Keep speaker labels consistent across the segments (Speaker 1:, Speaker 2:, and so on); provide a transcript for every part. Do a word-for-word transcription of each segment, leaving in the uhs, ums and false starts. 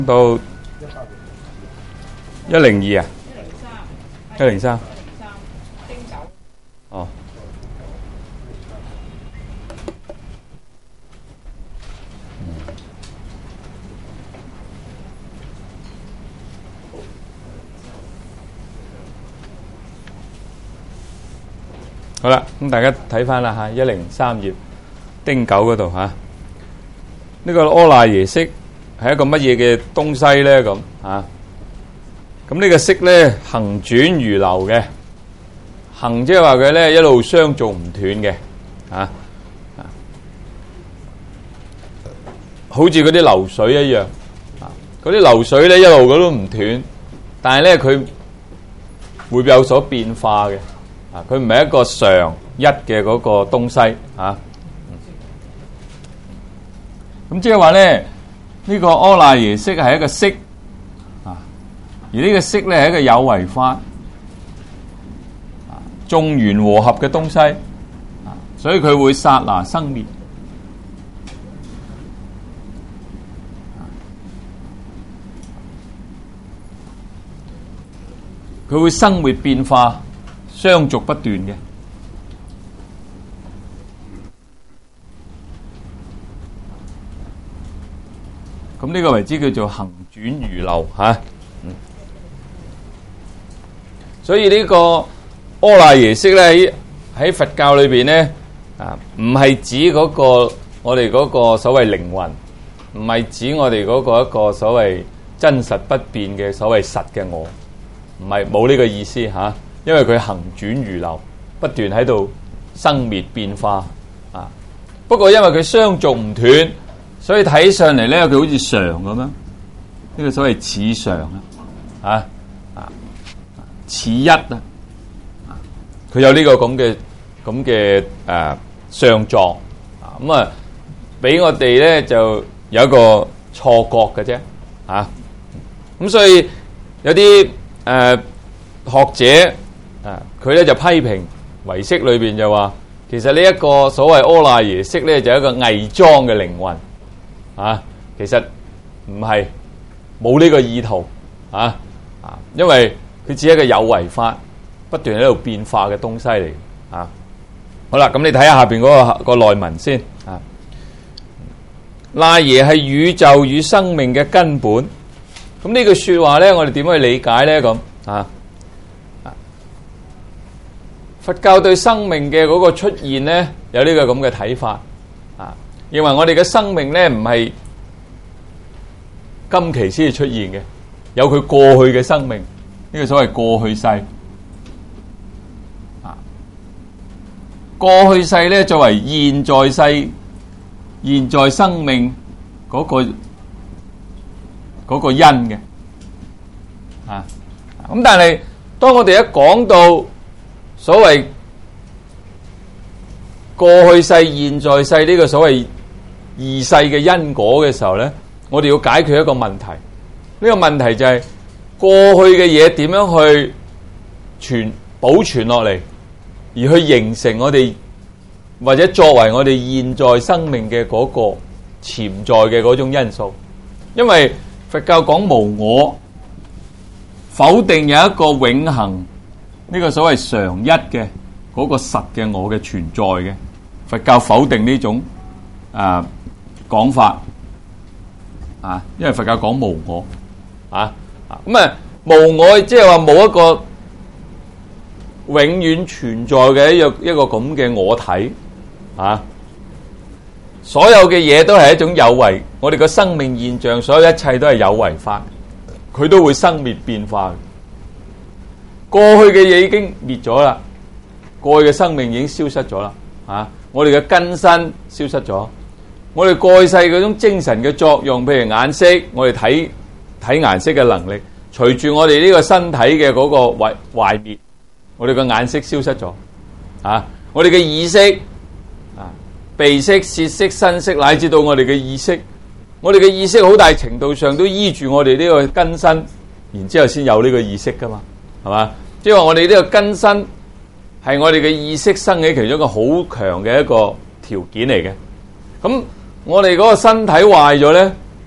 Speaker 1: 到一零二啊，一零三，
Speaker 2: 丁九。
Speaker 1: 哦。好啦，咁大家睇翻啦吓，一零三頁丁九嗰度吓，呢個阿賴耶識係一個乜嘢嘅東西咧？咁吓，咁呢個識咧行轉如流嘅，行即係話佢咧一路相續唔斷嘅，吓，好似嗰啲流水一樣，嗰啲流水咧一路嗰都唔斷，但係咧佢會有所變化嘅。啊！佢唔係一個常一嘅嗰個東西啊，咁即係話咧，呢個阿賴耶識係一個識啊，而呢個識咧係一個有為法啊，眾緣和合嘅東西啊，所以佢會剎那生滅，佢會生滅變化。相續不斷嘅，咁呢個為之叫做行轉如流吓。嗯，所以呢個阿賴耶識咧喺喺佛教裏邊咧啊，唔係指嗰個我哋嗰個所謂靈魂，唔係指我哋嗰個一個所謂真實不變嘅所謂實嘅我，唔係冇呢個意思吓。因為佢行轉如流，不斷喺度生滅變化啊。不過因為佢相續唔斷，所以睇上嚟咧，佢好似常咁樣。呢個所謂似常啊，啊，似一啊，佢有呢個咁嘅咁嘅誒相狀啊。咁啊，俾我哋咧就有一個錯覺嘅啫啊。咁所以有啲誒、呃、學者。啊！佢咧就批評唯識裏邊就話，其實呢一個所謂阿賴耶識咧就係一個偽裝嘅靈魂啊！其實唔係冇呢個意圖啊啊！因為佢只係一個有為法，不斷喺度變化嘅東西嚟啊！好啦，咁你睇下下邊嗰個個內文先啊。賴耶係宇宙與生命嘅根本。咁呢句說話咧，我哋點去理解咧？咁啊？佛教對生命嘅嗰個出現咧，有呢個咁嘅睇法啊，認為我哋嘅生命咧唔係今期先至出現嘅，有佢過去嘅生命，呢個所謂過去世啊。過去世咧作為現在世、現在生命嗰個嗰個因嘅啊。咁但係當我哋一講到所謂過去世、現在世呢個所謂二世嘅因果嘅時候咧，我哋要解決一個問題。呢個問題就係過去嘅嘢點樣去存保存落嚟，而去形成我哋或者作為我哋現在生命嘅嗰個潛在嘅嗰種因素。因為佛教講無我，否定有一個永恆。呢個所謂常一嘅嗰個實嘅我嘅存在嘅，佛教否定呢種啊講法啊，因為佛教講無我啊，咁啊無我即係話冇一個永遠存在嘅一個一個咁嘅我體啊，所有嘅嘢都係一種有為，我哋個生命現象，所有一切都係有為法，佢都會生滅變化。過去嘅嘢已經滅咗啦，過去嘅生命已經消失咗啦，啊！我哋嘅根身消失咗，我哋過去世嗰種精神嘅作用，譬如眼色，我哋睇睇顏色嘅能力，隨住我哋呢個身體嘅嗰個壞壞滅，我哋嘅眼色消失咗，啊！我哋嘅耳識，啊，鼻識、舌識、身識，乃至到我哋嘅意識，我哋嘅意識好大程度上都依住我哋呢個根身，然之後先有呢個意識噶嘛。係嘛？即係話我哋呢個根身係我哋嘅意識生起其中一個好強嘅一個條件嚟嘅。咁我哋嗰個身體壞咗咧，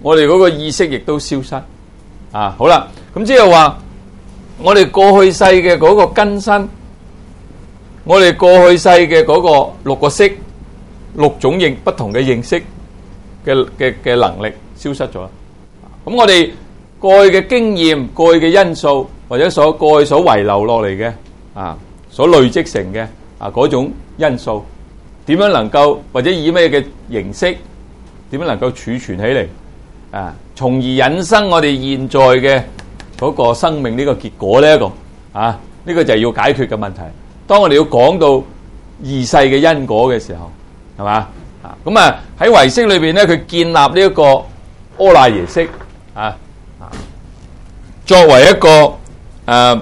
Speaker 1: 我哋嗰個意識亦都消失。啊，好啦，咁即係話我哋過去世嘅嗰個根身，我哋過去世嘅嗰個六個識，六種認不同嘅認識嘅嘅嘅能力消失咗。咁我哋過去嘅經驗、過去嘅因素，或者所過去所遺留落嚟嘅啊，所累積成嘅啊嗰種因素，點樣能夠或者以咩嘅形式，點樣能夠儲存起嚟啊？從而引申我哋現在嘅嗰個生命呢個結果呢一個啊，呢個就係要解決嘅問題。當我哋要講到二世嘅因果嘅時候，係嘛啊？咁啊喺唯識裏邊咧，佢建立呢一個阿賴耶識啊，作為一個誒啊，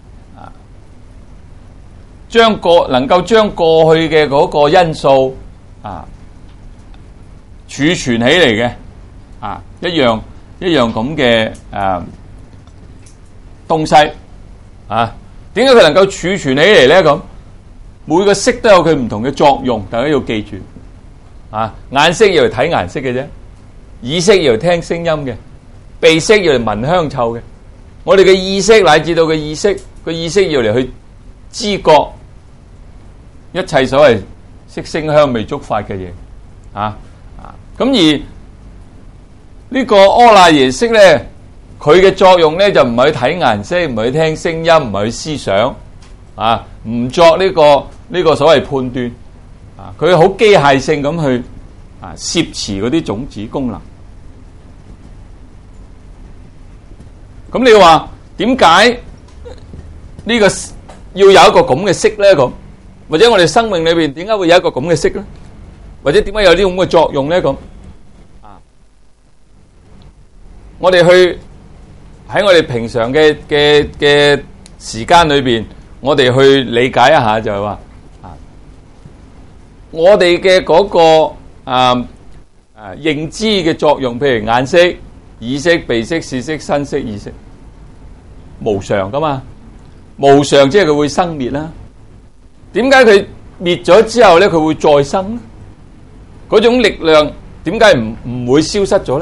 Speaker 1: 將過能夠將過去嘅嗰個因素啊儲存起嚟嘅。啊，一樣一樣咁嘅誒東西啊，點解佢能夠儲存起嚟咧？咁每個色都有佢唔同嘅作用，大家要記住啊。眼色要嚟睇顏色嘅啫，耳色要嚟聽聲音嘅，鼻色要嚟聞香臭嘅。我哋嘅意識乃至到嘅意識，個意識要嚟去知覺一切所謂色聲香味觸法嘅嘢啊啊，咁而呢個阿賴耶識咧，佢嘅作用咧就唔係去睇顏色，唔係去聽聲音，唔係去思想，啊，唔作呢個呢個所謂判斷，啊，佢好機械性咁去啊攝持嗰啲種子功能。咁你話點解呢個要有一個咁嘅識咧？咁或者我哋生命裏邊點解會有一個咁嘅識咧？或者點解有啲咁嘅作用咧？咁我哋去喺我哋平常嘅嘅嘅時間裏邊，我哋去理解一下就係話，啊，我哋嘅嗰個啊啊認知嘅作用，譬如眼識、耳識、鼻識、舌識、身識、意識，無常噶嘛，無常即係佢會生滅啦。點解佢滅咗之後咧，佢會再生咧？嗰種力量點解唔唔會消失咗咧？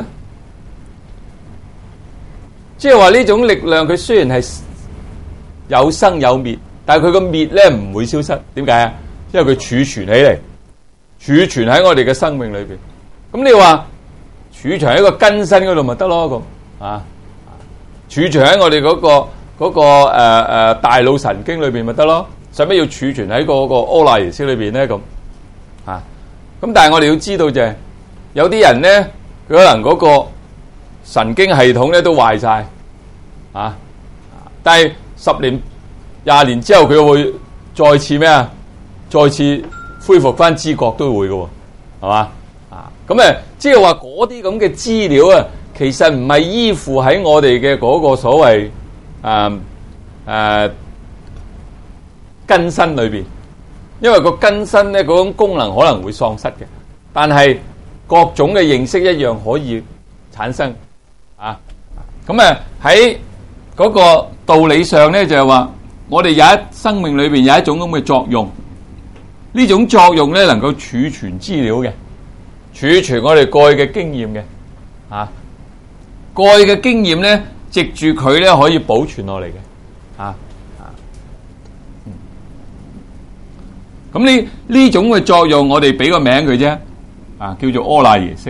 Speaker 1: 即係話呢種力量，佢雖然係有生有滅，但係佢個滅咧唔會消失。點解啊？因為佢儲存起嚟，儲存喺我哋嘅生命裏邊。咁你話儲存喺個根身嗰度咪得咯？咁啊，儲存喺我哋嗰個嗰個誒誒大腦神經裏邊咪得咯？使乜要儲存喺嗰個阿賴耶識裏邊咧？咁啊，咁但係我哋要知道就係有啲人咧，佢可能嗰個神經系統咧都壞晒啊！但係十年、廿年之後，佢會再次咩啊？再次恢復翻知覺都會嘅，係嘛啊？咁誒，即係話嗰啲咁嘅資料啊，其實唔係依附喺我哋嘅嗰個所謂誒誒根身裏邊，因為個根身咧嗰種功能可能會喪失嘅，但係各種嘅認識一樣可以產生。啊，咁啊喺嗰個道理上咧，就係話我哋有一生命裏邊有一種咁嘅作用，呢種作用咧能夠儲存資料嘅，儲存我哋過去嘅經驗嘅，啊，過去嘅經驗咧藉住佢咧可以保存落嚟嘅，啊啊，咁呢呢種嘅作用，我哋俾個名佢啫，啊，叫做阿賴耶識。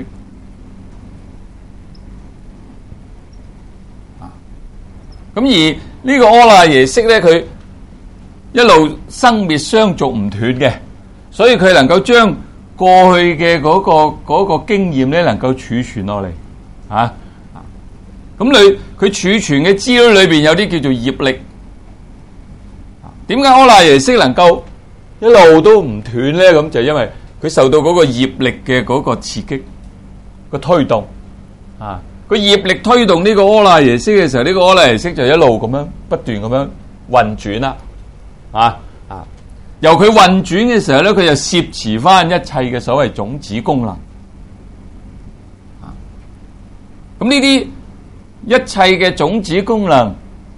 Speaker 1: 咁而呢個阿賴耶識咧，佢一路生滅相續唔斷嘅，所以佢能夠將過去嘅嗰個嗰個經驗咧，能夠儲存落嚟，啊，咁你佢儲存嘅資料裏邊有啲叫做業力。點解阿賴耶識能夠一路都唔斷咧？咁就因為佢受到嗰個業力嘅嗰個刺激，個推動，啊。個業力推動呢個阿賴耶識嘅時候，呢個阿賴耶識就一路咁樣不斷咁樣運轉啦，啊啊！由佢運轉嘅時候咧，佢就攝持翻一切嘅所謂種子功能，啊！咁呢啲一切嘅種子功能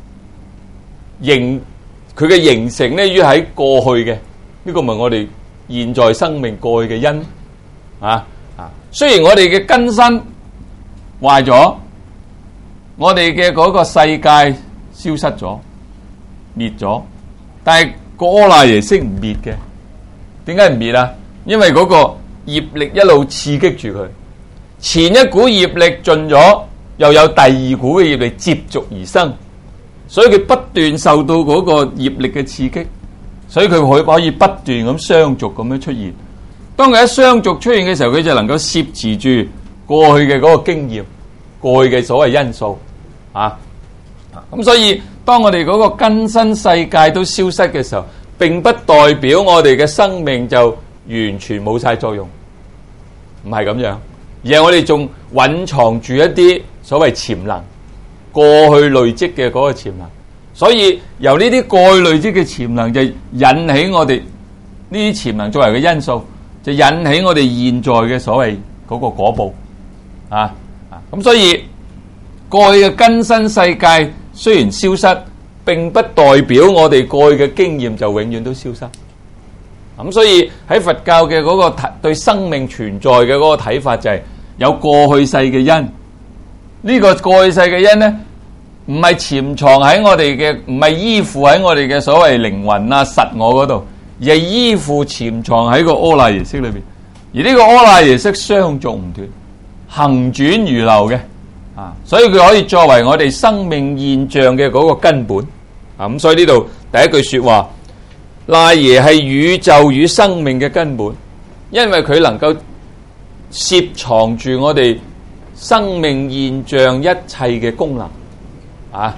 Speaker 1: 形佢嘅形成咧，於喺過去嘅呢個咪我哋現在生命過去嘅因啊啊！雖然我哋嘅根身壞咗，我哋嘅嗰個世界消失咗，滅咗。但係個阿賴耶識唔滅嘅，點解唔滅啊？因為嗰個業力一路刺激住佢，前一股業力盡咗，又有第二股嘅業力接續而生，所以佢不斷受到嗰個業力嘅刺激，所以佢可可以不斷咁相續咁樣出現。當佢一相續出現嘅時候，佢就能夠攝持住過去嘅嗰個經驗，過去嘅所謂因素啊。咁所以當我哋嗰個根身世界都消失嘅時候，並不代表我哋嘅生命就完全冇晒作用，唔係咁樣，而係我哋仲蘊藏住一啲所謂潛能，過去累積嘅嗰個潛能。所以由呢啲過去累積嘅潛能就引起我哋呢啲潛能作為嘅因素，就引起我哋現在嘅所謂嗰個果報啊。咁所以過去嘅根身世界雖然消失，並不代表我哋過去嘅經驗就永遠都消失。咁所以喺佛教嘅嗰個對生命存在嘅嗰個睇法就係有過去世嘅因。呢個過去世嘅因呢，唔係潛藏喺我哋嘅，唔係依附喺我哋嘅所謂靈魂啊實我嗰度，而係依附潛藏喺個阿賴耶識裏邊。而呢個阿賴耶識相續唔斷，行轉如流嘅啊，所以佢可以作為我哋生命現象嘅嗰個根本啊。咁所以呢度第一句說話，賴耶係宇宙與生命嘅根本，因為佢能夠攝藏住我哋生命現象一切嘅功能啊。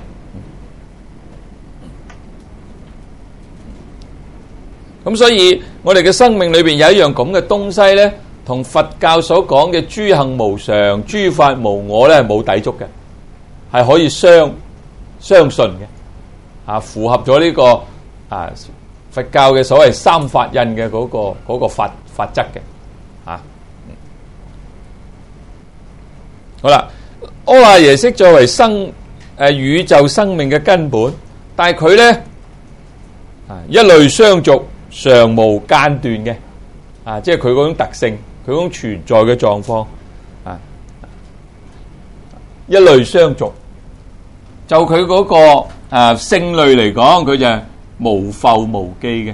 Speaker 1: 咁所以我哋嘅生命裏邊有一樣咁嘅東西咧，同佛教所講嘅諸行無常、諸法無我咧係冇抵觸嘅，係可以相相信嘅啊，符合咗呢個啊佛教嘅所謂三法印嘅嗰個嗰個法法則嘅啊。好啦，阿賴耶識作為生誒宇宙生命嘅根本，但係佢咧啊一類相續，常無間斷嘅啊，即係佢嗰種特性，佢嗰種存在嘅狀況啊，一類相續。就佢嗰個啊性類嚟講，佢就係無復無記嘅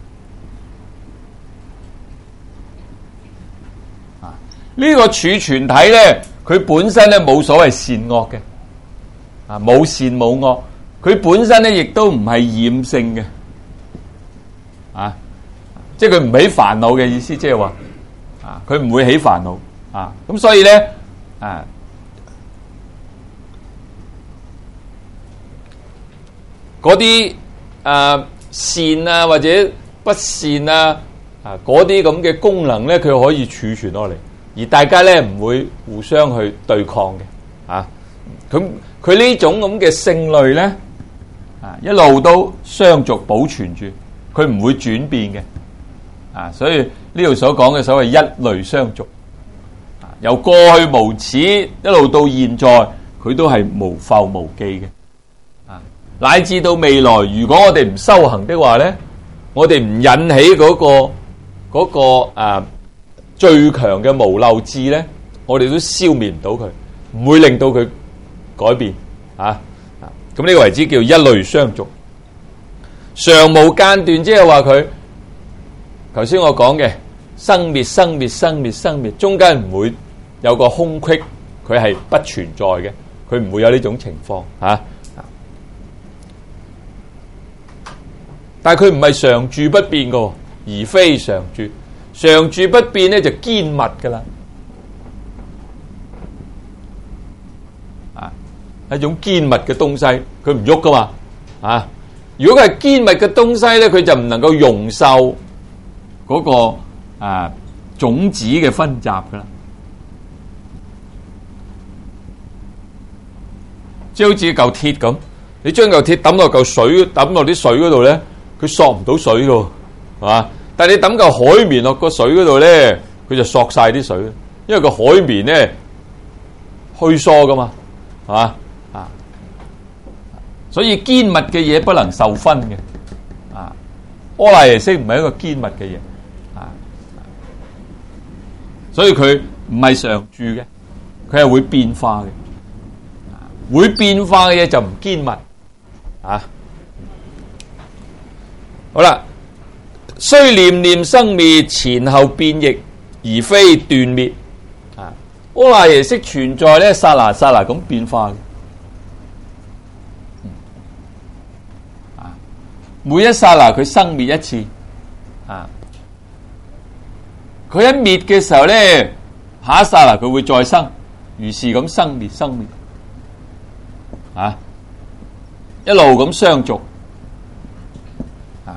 Speaker 1: 啊。呢個儲存體咧，佢本身咧冇所謂善惡嘅啊，冇善冇惡，佢本身咧亦都唔係染性嘅啊，即係佢唔起煩惱嘅意思，即係話啊，佢唔會起煩惱啊。咁所以咧啊，嗰啲啊善啊或者不善啊啊嗰啲咁嘅功能咧，佢可以儲存落嚟，而大家咧唔會互相去對抗嘅啊。咁佢呢種咁嘅性類咧啊，一路都相續保存住，佢唔會轉變嘅啊。所以呢度所講嘅所謂一類相續啊，由過去無始一路到現在，佢都係無復無記嘅。乃至到未來，如果我哋唔修行的話咧，我哋唔引起嗰個嗰個啊最強嘅無漏智咧，我哋都消滅唔到佢，唔會令到佢改變啊。咁呢個為之叫一類相續，常無間斷，即係話佢頭先我講嘅生滅生滅生滅生滅，中間唔會有個空隙，佢係不存在嘅，佢唔會有呢種情況啊。但係佢唔係常住不變嘅，而非常住。常住不變咧就堅密噶啦，啊，一種堅密嘅東西，佢唔喐噶嘛，啊，如果佢係堅密嘅東西咧，佢就唔能夠容受嗰個啊種子嘅分集噶啦，即係好似嚿鐵咁，你將嚿鐵抌落嚿水，抌落啲水嗰度咧。佢索唔到水噶，係嘛？但係你抌嚿海綿落個水嗰度咧，佢就索晒啲水，因為個海綿咧虛疏噶嘛，係嘛？啊，所以堅密嘅嘢不能受分嘅，啊，阿賴耶識唔係一個堅密嘅嘢，啊，所以佢唔係常住嘅， 佢係會變化嘅，會變化嘅嘢就唔堅密啊。好啦，雖念念生滅，前後變易，而非斷滅啊。阿賴耶識存在咧，剎那剎那咁變化嘅。每一剎那佢生滅一次啊，佢一滅嘅時候咧，下一剎那佢會再生，如是咁生滅生滅啊，一路咁相續啊。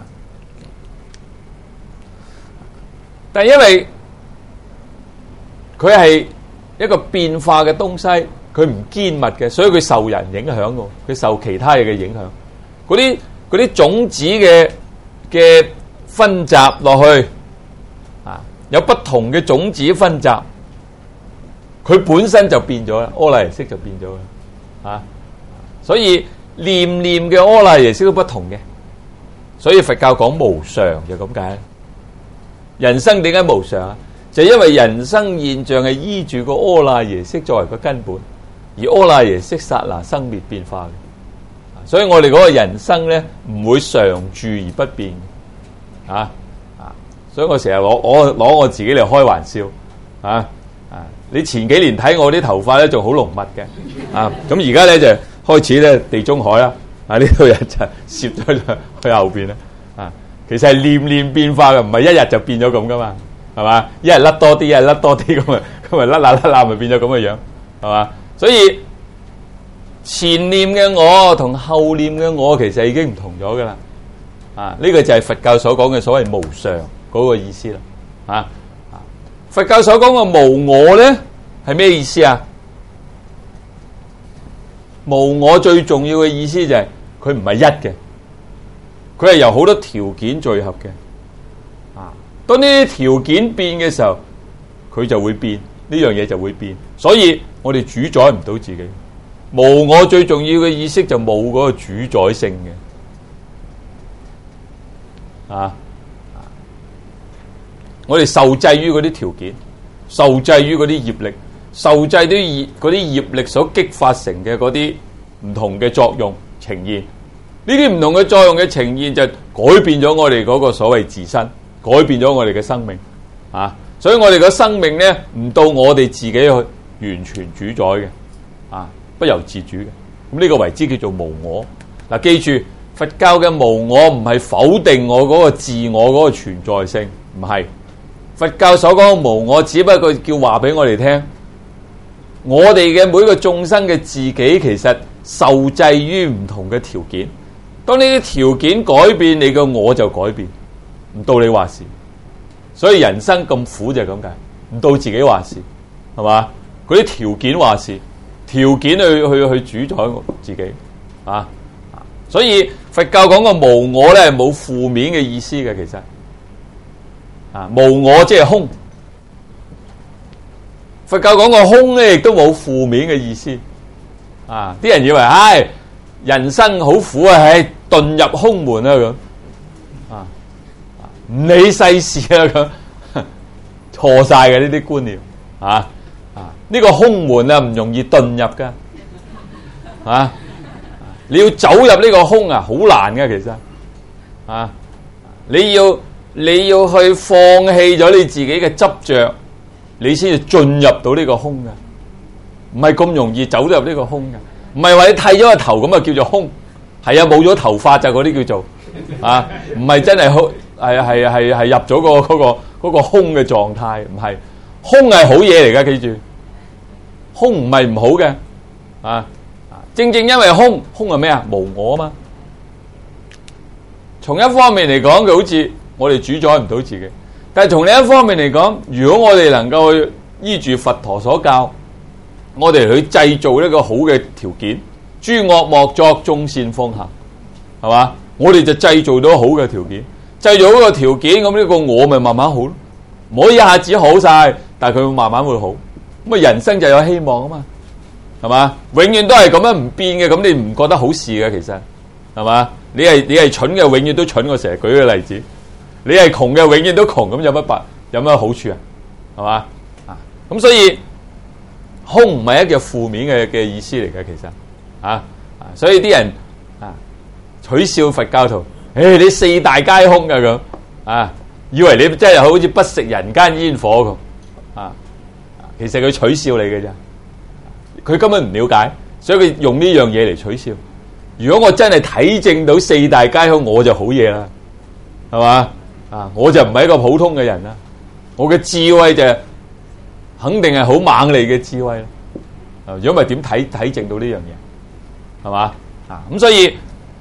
Speaker 1: 但係因為佢係一個變化嘅東西，佢唔堅密嘅，所以佢受人影響嘅，佢受其他嘢嘅影響，嗰啲。嗰啲種子嘅嘅分集落去啊，有不同嘅種子分集，佢本身就變咗啦，阿賴耶識就變咗啦啊！所以念念嘅阿賴耶識都不同嘅，所以佛教講無常就咁解。人生點解無常啊？就係因為人生現象係依住個阿賴耶識作為個根本，而阿賴耶識剎那生滅變化嘅。所以我哋嗰個人生咧唔會常住而不變啊啊！所以我成日攞我攞我自己嚟開玩笑啊啊！你前幾年睇我啲頭髮咧仲好濃密嘅啊，咁而家咧就開始咧地中海啦啊！呢度人就攝咗去後邊啦啊！其實係念念變化嘅，唔係一日就變咗咁噶嘛，係嘛？一日甩多啲，一日甩多啲咁啊，咁咪甩啦甩啦，咪變咗咁嘅樣，係嘛？所以前念嘅我同後念嘅我其實已經唔同咗噶啦，啊呢個就係佛教所講嘅所謂無常嗰個意思啦，啊佛教所講嘅無我咧係咩意思啊？無我最重要嘅意思就係佢唔係一嘅，佢係由好多條件聚合嘅，啊當呢啲條件變嘅時候，佢就會變，呢樣嘢就會變，所以我哋主宰唔到自己。無我最重要嘅意識就冇嗰個主宰性嘅，啊，我哋受制於嗰啲條件，受制於嗰啲業力，受制於嗰啲業力所激發成嘅嗰啲唔同嘅作用呈現，呢啲唔同嘅作用嘅呈現就改變咗我哋嗰個所謂自身，改變咗我哋嘅生命，啊，所以我哋嘅生命咧唔到我哋自己去完全主宰嘅，啊。不由自主嘅，咁呢個為之叫做無我。嗱，記住佛教嘅無我唔係否定我嗰個自我嗰個存在性，唔係。佛教所講嘅無我，只不過叫話俾我哋聽，我哋嘅每個眾生嘅自己其實受制於唔同嘅條件。當呢啲條件改變，你嘅我就改變，唔到你話事。所以人生咁苦就係咁解，唔到自己話事，係嘛？嗰啲條件話事。條件去去去主宰我自己啊，所以佛教講個無我咧係冇負面嘅意思嘅，其實啊無我即係空，佛教講個空咧亦都冇負面嘅意思啊！啲人以為唉、哎、人生好苦啊，唉遁入空門啊咁啊，唔理世事啊咁，錯晒嘅呢啲觀念啊！呢個空門啊，唔容易遁入噶，啊！你要走入呢個空啊，好難噶，其實，啊！你要你要去放棄咗你自己嘅執着，你先至進入到呢個空噶，唔係咁容易走入呢個空噶，唔係話你剃咗個頭咁啊叫做空，係啊冇咗頭髮就嗰啲叫做，啊唔係真係空，係係係係入咗個嗰個嗰個空嘅狀態，唔係空係好嘢嚟噶，記住。空唔係唔好嘅，啊，正正因為空，空係咩啊？無我啊嘛。從一方面嚟講，佢好似我哋主宰唔到自己，但係從另一方面嚟講，如果我哋能夠去依住佛陀所教，我哋去製造一個好嘅條件，諸惡莫作，眾善奉行，係嘛？我哋就製造到好嘅條件，製造好個條件，咁呢個我咪慢慢好咯，唔可以一下子好晒，但係佢會慢慢會好。咁啊，人生就有希望啊嘛，係嘛？永遠都係咁樣唔變嘅，咁你唔覺得好事嘅？其實係嘛？你係你係蠢嘅，永遠都蠢。我成日舉個例子，你係窮嘅，永遠都窮，咁有乜辦？有乜好處啊？係嘛？啊，咁所以空唔係一個負面嘅嘅意思嚟嘅，其實啊，所以啲人啊取笑佛教徒，誒、哎、你四大皆空㗎咁啊，以為你真係好似不食人間煙火咁啊，其實佢取笑你嘅啫，佢根本唔了解，所以佢用呢樣嘢嚟取笑。如果我真係體證到四大皆空，我就好嘢啦，係嘛啊？我就唔係一個普通嘅人啦，我嘅智慧就肯定係好猛利嘅智慧啦。如果唔係點體體證到呢樣嘢，係嘛啊？咁所以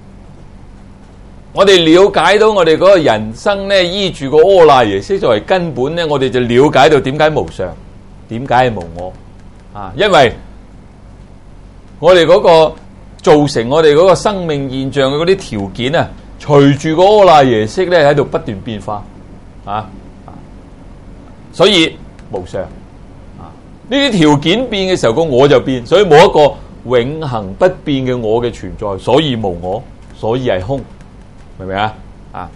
Speaker 1: 我哋了解到我哋嗰個人生咧，依住個阿賴耶識作為根本咧，我哋就了解到點解無常，點解係無我啊？因為我哋嗰個造成我哋嗰個生命現象嘅嗰啲條件啊，隨住個阿賴耶識咧喺度不斷變化啊，所以無常啊。呢啲條件變嘅時候，個我就變，所以冇一個永恆不變嘅我嘅存在，所以無我，所以係空，明唔明啊？啊，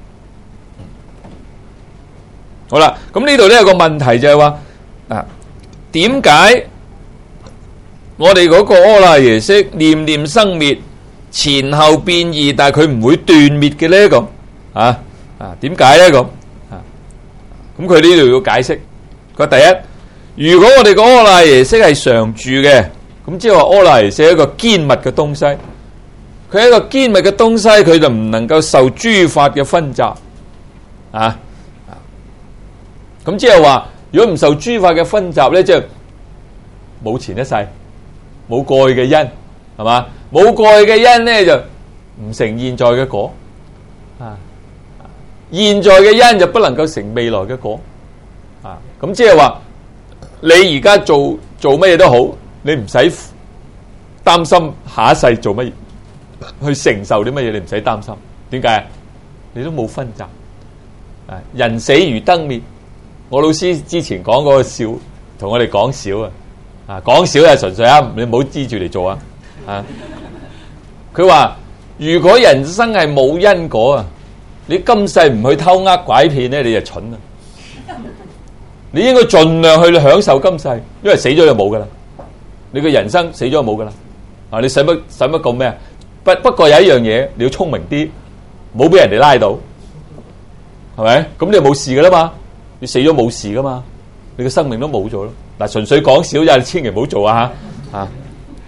Speaker 1: 好啦，咁呢度咧有個問題就係話啊，點解我哋嗰個阿賴耶識念念生滅，前後變異，但係佢唔會斷滅嘅咧？咁啊啊，點解咧？咁啊，咁佢呢度要解釋。佢第一，如果我哋個阿賴耶識係常住嘅，咁即係話阿賴耶識係一個堅密嘅東西，佢係一個堅密嘅東西，佢就唔能夠受諸法嘅分集啊。咁即係話，如果唔受諸法嘅分集咧，即係冇前一世。冇過去嘅因，係嘛？冇過去嘅因咧，就唔成現在嘅果啊！現在嘅因就不能夠成未來嘅果啊！咁即係話，你而家做做乜嘢都好，你唔使擔心下一世做乜嘢，去承受啲乜嘢，你唔使擔心。點解啊？你都冇分集啊！人死如燈滅。我老師之前講嗰個笑，同我哋講笑啊！啊，講少係純粹啊，你唔好知住嚟做啊！啊，佢話如果人生係冇因果啊，你今世唔去偷呃拐騙咧，你就蠢啊！你應該盡量去享受今世，因為死咗就冇噶啦，你嘅人生死咗就冇噶啦。啊，你使乜使乜咁咩啊？不不過有一樣嘢，你要聰明啲，冇俾人哋拉到，係咪？咁你就冇事噶啦嘛，你死咗冇事噶嘛，你嘅生命都冇咗咯。嗱，純粹講少啫，你千祈唔好做啊！嚇啊！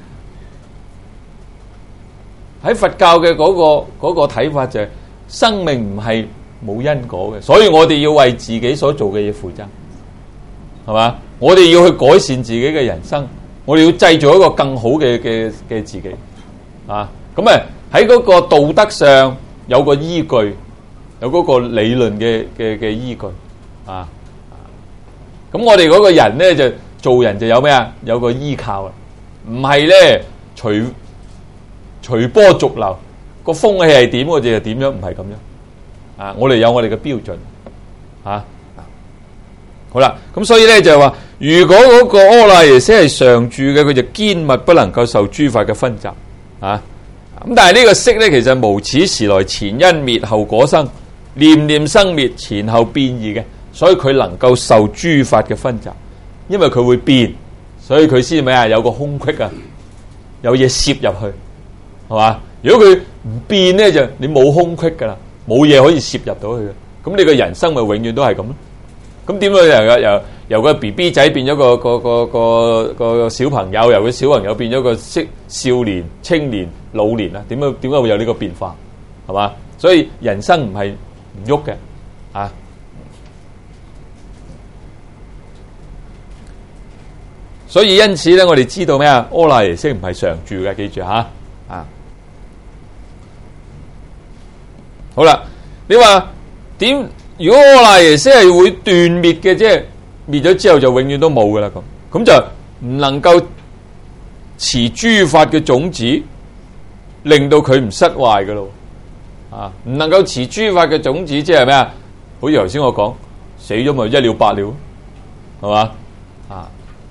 Speaker 1: 喺佛教嘅嗰個嗰個睇法就係生命唔係冇因果嘅，所以我哋要為自己所做嘅嘢負責，係嘛？我哋要去改善自己嘅人生，我哋要製造一個更好嘅嘅嘅自己啊！咁啊喺嗰個道德上有個依據，有嗰個理論嘅嘅嘅依據啊！咁我哋嗰個人咧就做人就有咩啊？有個依靠啊，唔係咧隨隨波逐流，個風氣係點我哋就點樣，唔係咁樣啊！我哋有我哋嘅標準啊！好啦，咁所以咧就係話，如果嗰個阿賴耶識係常住嘅，佢就堅密不能夠受諸法嘅分集啊！咁但係呢個識咧，其實無始時來，前因滅後果生，念念生滅，前後變異嘅。所以佢能夠受諸法嘅分集，因為佢會變，所以佢先咩啊？有個空隙啊，有嘢攝入去，係嘛？如果佢唔變咧，就你冇空隙噶啦，冇嘢可以攝入到去嘅。咁你個人生咪永遠都係咁咯？咁點解由由由個 B B 仔變咗個個個個個小朋友，由個小朋友變咗個識少年、青年、老年啊？點解點解會有呢個變化？係嘛？所以人生唔係唔喐嘅啊！所以因此咧，我哋知道咩啊？阿賴耶識唔係常住嘅，記住吓啊！好啦，你話點？如果阿賴耶識係會斷滅嘅，即係滅咗之後就永遠都冇噶啦，咁咁就唔能夠持諸法嘅種子，令到佢唔失壞噶咯啊！唔能夠持諸法嘅種子，即係咩啊？好似頭先我講，死咗咪一了百了，係嘛啊？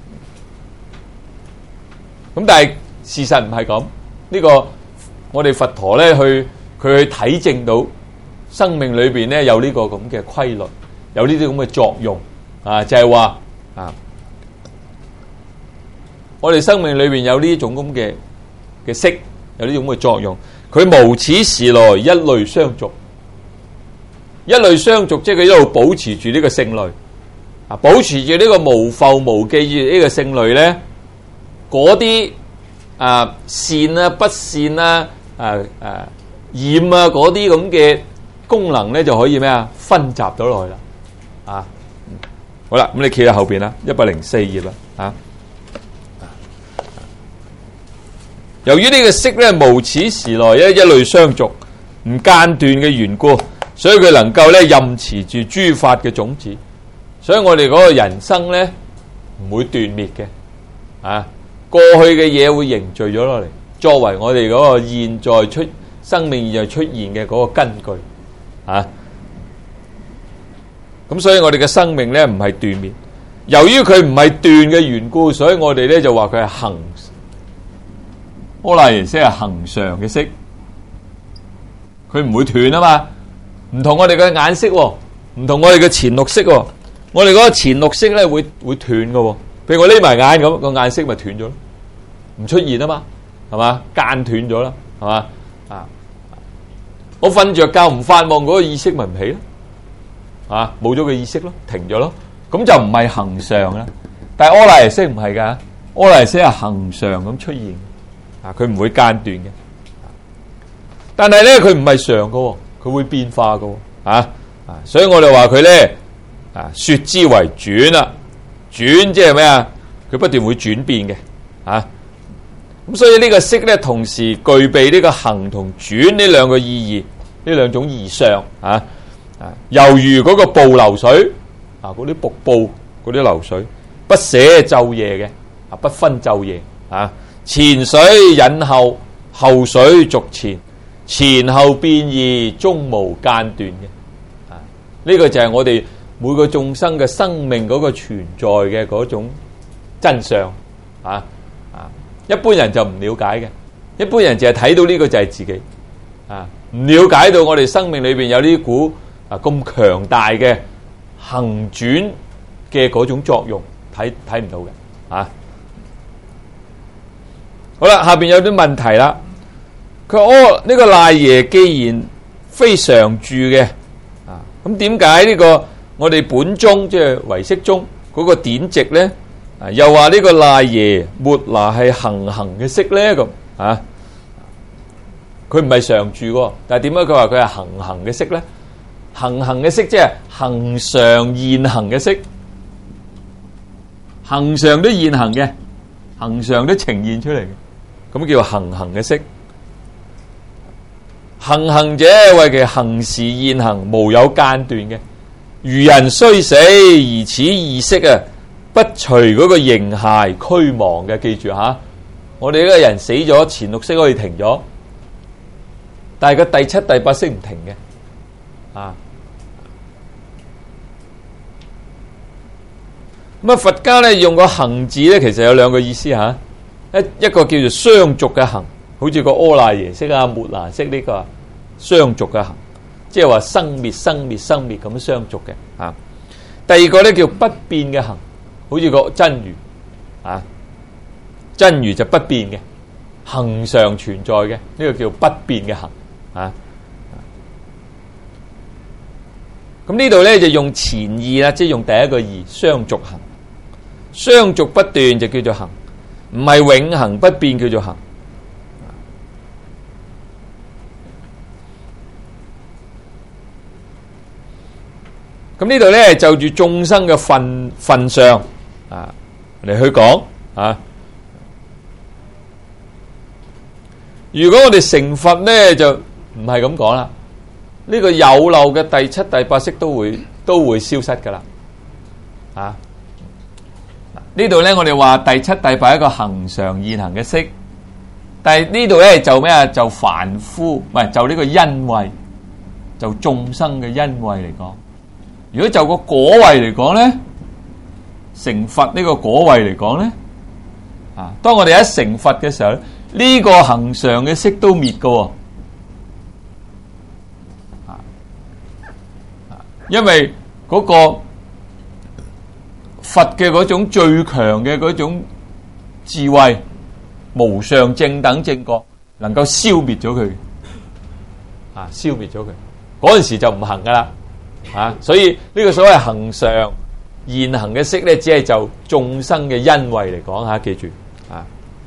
Speaker 1: 咁但係事實唔係咁，呢個我哋佛陀咧去佢去體證到生命裏邊咧有呢個咁嘅規律，有呢啲咁嘅作用啊，就係話啊， 我哋生命裏邊有呢種咁嘅嘅色，有呢種咁嘅作用。佢無始時來一類相續，一類相續即係佢一路保持住呢個性類啊，保持住呢個無覆無記住呢個性類咧，嗰啲啊善啊不善啊啊啊染啊嗰啲咁嘅功能咧就可以咩啊分集到落去啦啊！好啦，咁你企喺後邊啦，一百零四頁啦啊！由於呢個色咧無始時來一一類相續，唔間斷嘅緣故，所以佢能夠咧任持住諸法嘅種子，所以我哋嗰個人生咧唔會斷滅嘅啊！過去嘅嘢會凝聚咗落嚟，作為我哋嗰個現在出生命現在出現嘅嗰個根據啊！咁所以我哋嘅生命咧唔係斷滅，由於佢唔係斷嘅緣故，所以我哋咧就話佢係恆。阿賴耶識係恆常嘅色，佢唔會斷啊嘛，唔同我哋嘅眼色，唔同我哋嘅前六色，我哋嗰個前六色咧會會斷嘅，譬如我匿埋眼咁，個眼色咪斷咗咯，唔出現啊嘛，係嘛，間斷咗啦，係嘛啊，我瞓着覺唔發夢，嗰個意識咪唔起咯，啊，冇咗個意識咯，停咗咯，咁就唔係恆常啦。但係阿賴耶識唔係噶，阿賴耶識係恆常咁出現。啊！佢唔會間斷嘅，但係咧佢唔係常嘅，佢會變化嘅，啊啊！所以我哋話佢咧啊，說之為轉啦，轉即係咩啊？佢不斷會轉變嘅，啊！咁所以呢個色咧，同時具備呢個恆同轉呢兩個意義，呢兩種意象啊啊！猶如嗰個瀑流水啊，嗰啲瀑布嗰啲流水，不捨晝夜嘅啊，不分晝夜啊。前水引後，後水續前，前後變異，終無間斷嘅。啊，呢個就係我哋每個眾生嘅生命嗰個存在嘅嗰種真相。啊啊，一般人就唔了解嘅，一般人淨係睇到呢個就係自己。啊，唔了解到我哋生命裏邊有呢股啊咁強大嘅恆轉嘅嗰種作用，睇睇唔到嘅。啊。好啦，下邊有啲問題啦。佢話哦，呢個賴耶既然非常住嘅，啊，咁點解呢個我哋本宗即係唯識宗嗰個典籍咧，啊，又話呢個賴耶末那係恆恆嘅色咧咁啊？佢唔係常住嘅，但係點解佢話佢係恆恆嘅色咧？恆恆嘅色即係恆常現行嘅色，恆常都現行嘅，恆常都呈現出嚟嘅。咁叫恆恆嘅色，恆恆者為其恆時現行，無有間斷嘅。如人雖死，而此意識啊，不隨嗰個形骸俱亡嘅。記住吓，我哋呢個人死咗，前六識可以停咗，但係個第七、第八識唔停嘅。啊，咁啊，佛家咧用個恆字咧，其實有兩個意思吓。一一個叫做相續嘅恆，好似個阿賴耶識啊、末那識呢個相續嘅恆，即係話生滅、生滅、生滅咁相續嘅啊。第二個咧叫不變嘅恆，好似個真如啊，真如就不變嘅，恆常存在嘅，呢個叫不變嘅恆啊。咁呢度咧就用前義啦，即係用第一個義，相續恆，相續不斷就叫做恆。唔係永恆不變叫做恆，咁呢度咧就住眾生嘅份份上啊嚟去講啊。如果我哋成佛咧，就唔係咁講啦。呢個有漏嘅第七、第八識都會都會消失噶啦，啊。呢度咧，我哋話第七、第八一個恆常現行嘅色，但係呢度咧就咩啊？就凡夫唔係就呢個因位，就眾生嘅因位嚟講。如果就個果位嚟講咧，成佛呢個果位嚟講咧，啊，當我哋一成佛嘅時候咧，呢個恆常嘅色都滅噶，啊，因為嗰個佛嘅嗰種最強嘅嗰種智慧、無上正等正覺，能夠消滅咗佢，啊，消滅咗佢，嗰陣時就唔行噶啦，啊，所以呢個所謂恒常現行嘅色咧，只係就眾生嘅恩惠嚟講吓，記住啊。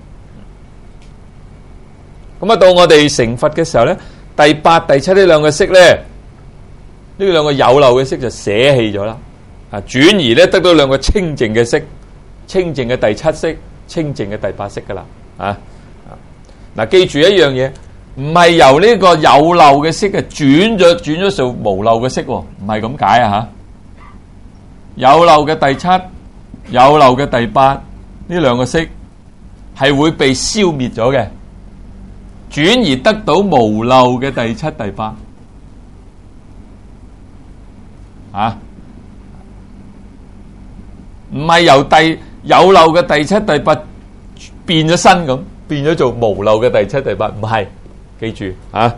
Speaker 1: 咁啊，到我哋成佛嘅時候咧，第八、第七呢兩個色咧，呢兩個有漏嘅色就捨棄咗啦，啊，轉移咧得到兩個清淨嘅色，清淨嘅第七色，清淨嘅第八色噶啦，啊，嗱，記住一樣嘢，唔係由呢個有漏嘅色嘅轉咗轉咗做無漏嘅色，唔係咁解啊吓。有漏嘅第七，有漏嘅第八，呢兩個色係會被消滅咗嘅。轉而得到無漏嘅第七、第八，啊，唔係由第有漏嘅第七、第八變咗身咁，變咗做無漏嘅第七、第八，唔係，記住啊。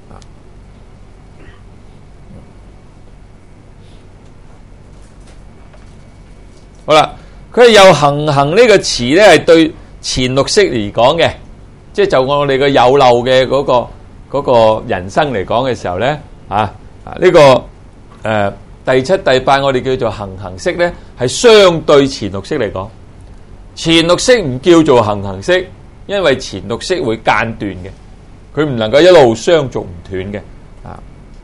Speaker 1: 好啦，佢係有恒恒呢個詞咧，係對前六識嚟講嘅。即係就我哋個有漏嘅嗰個嗰個人生嚟講嘅時候咧，啊啊呢個誒第七第八我哋叫做恒恒識咧，係相對前六識嚟講，前六識唔叫做恒恒識，因為前六識會間斷嘅，佢唔能夠一路相續唔斷嘅啊。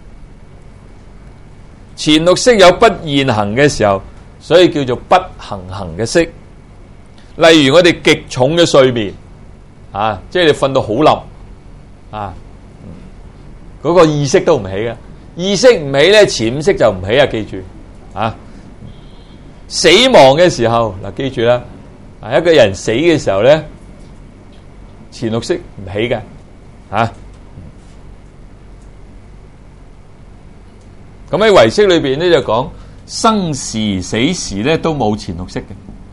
Speaker 1: 前六識有不現行嘅時候，所以叫做不恒恒嘅識。例如我哋極重嘅睡眠。啊！即係你瞓到好冧啊，嗰、那個意識都唔起嘅，意識唔起咧，前五識就唔起啊！記住啊，死亡嘅時候嗱、啊，記住啦，啊一個人死嘅時候咧，前六識唔起嘅啊。咁喺唯識裏邊咧就講生時死時咧都冇前六識嘅。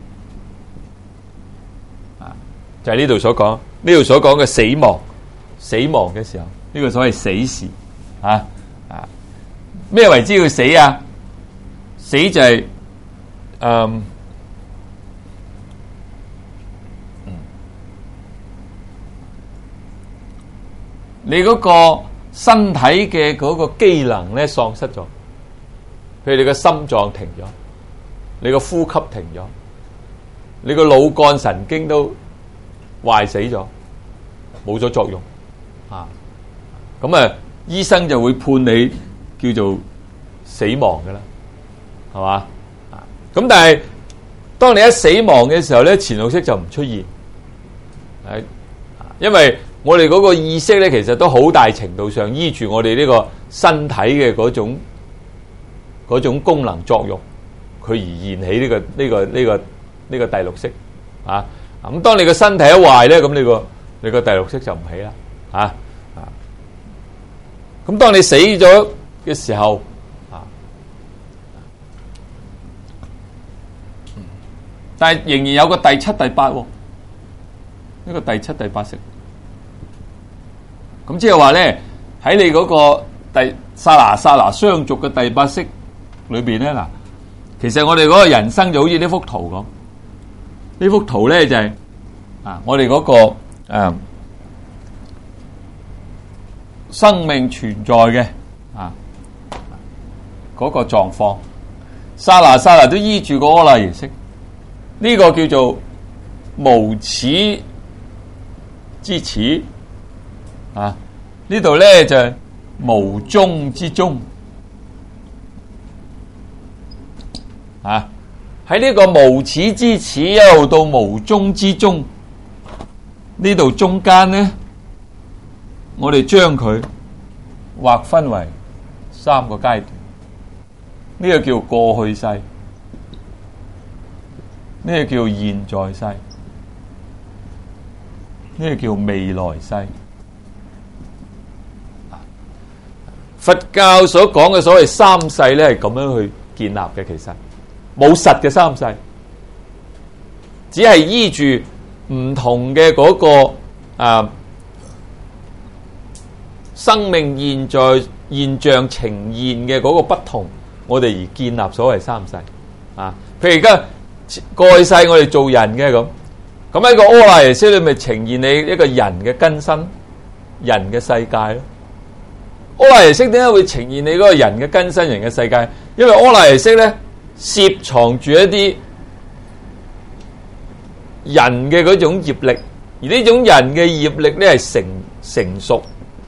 Speaker 1: 就係呢度所講，呢度所講嘅死亡，死亡嘅時候，呢個所謂死時，啊啊，咩為之要死啊？死就係、是，嗯，你嗰個身體嘅嗰個機能咧喪失咗，譬如你個心臟停咗，你個呼吸停咗，你個腦幹神經都壞死咗，冇咗作用啊！咁啊，醫生就會判你叫做死亡噶啦，係嘛？啊！咁但係當你一死亡嘅時候咧，前六識就唔出現，係，因為我哋嗰個意識咧，其實都好大程度上依住我哋呢個身體嘅嗰種嗰種功能作用，佢而現起呢個呢個呢個呢個第六識啊！咁當你個身體一壞咧，咁你個你個第六識就唔起啦，啊啊！咁當你死咗嘅時候，啊，但係仍然有個第七、第八喎，呢個第七、第八識。咁即係話咧，喺你嗰個第剎那剎那相續嘅第八識裏邊咧，嗱，其實我哋嗰個人生就好似呢幅圖咁。呢幅圖咧就係、是、啊，我哋嗰、那個誒、啊、生命存在嘅啊嗰、那個狀況，剎那剎那都依住個阿賴耶識，呢、這個叫做無始之始啊，呢度咧就係、是、無終之終啊。喺呢個無始之始一路到無終之終，呢度中間咧，我哋將佢劃分為三個階段。呢個叫過去世，呢個叫現在世，呢個叫未來世。佛教所講嘅所謂三世咧，係咁樣去建立嘅，其實。冇實嘅三世，只係依住唔同嘅嗰、那個啊生命現在現象呈現嘅嗰個不同，我哋而建立所謂三世啊。譬如而家過去世我哋做人嘅咁， 咁喺個阿賴耶識裏咪呈現你一個人嘅根身、人嘅世界咯。阿賴耶識點解會呈現你嗰個人嘅根身、人嘅世界？因為阿賴耶識咧攝藏住一啲人嘅嗰種業力，而呢種人嘅業力咧係成成熟。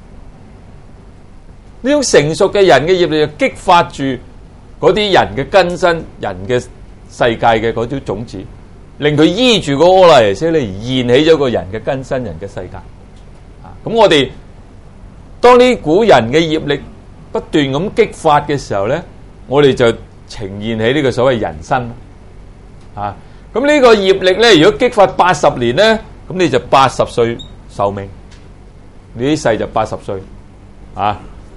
Speaker 1: 呢種成熟嘅人嘅業力就激發住嗰啲人嘅根身、人嘅世界嘅嗰種種子，令佢依住個阿賴耶識咧而現起咗個人嘅根身、人嘅世界。啊，咁我哋當呢股人嘅業力不斷咁激發嘅時候咧，我哋就呈現起呢個所謂人生。啊，咁呢個業力咧，如果激發八十年咧，咁你就八十歲壽命，你啲世就八十歲。啊。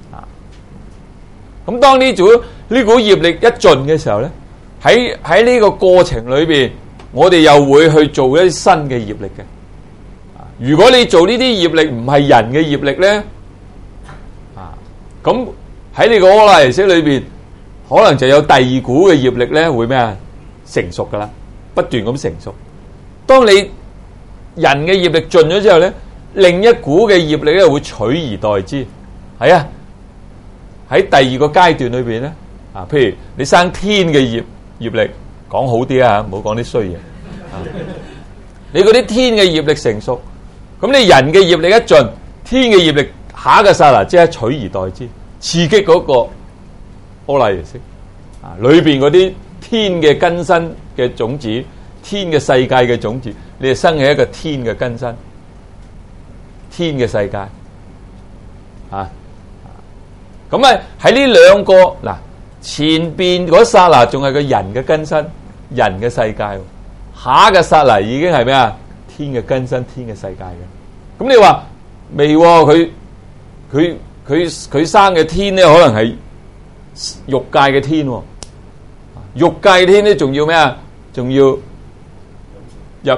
Speaker 1: 咁當呢組呢股業力一盡嘅時候咧，喺喺呢個過程裏邊，我哋又會去做一啲新嘅業力嘅。如果你做呢啲業力唔係人嘅業力咧，啊，咁喺你個阿賴耶識裏邊，可能就有第二股嘅業力咧，會咩啊？成熟噶啦，不斷咁成熟。當你人嘅業力盡咗之後咧，另一股嘅業力咧會取而代之，係啊。喺第二個階段裏邊咧，啊，譬如你生天嘅業業力，講好啲啊，唔好講啲衰嘢。你嗰啲天嘅業力成熟，咁你人嘅業力一盡，天嘅業力下一個剎那即刻取而代之，刺激嗰個阿賴耶識啊，裏邊嗰啲天嘅根身嘅種子，天嘅世界嘅種子，你就生起一個天嘅根身，天嘅世界啊。咁啊喺呢兩個嗱前邊嗰剎那仲係個人嘅根身、人嘅世界，下一個剎那已經係咩啊？天嘅根身、天嘅世界嘅。咁你話未？佢佢佢佢生嘅天咧，可能係欲界嘅天，欲界嘅天咧，仲要咩啊？仲要入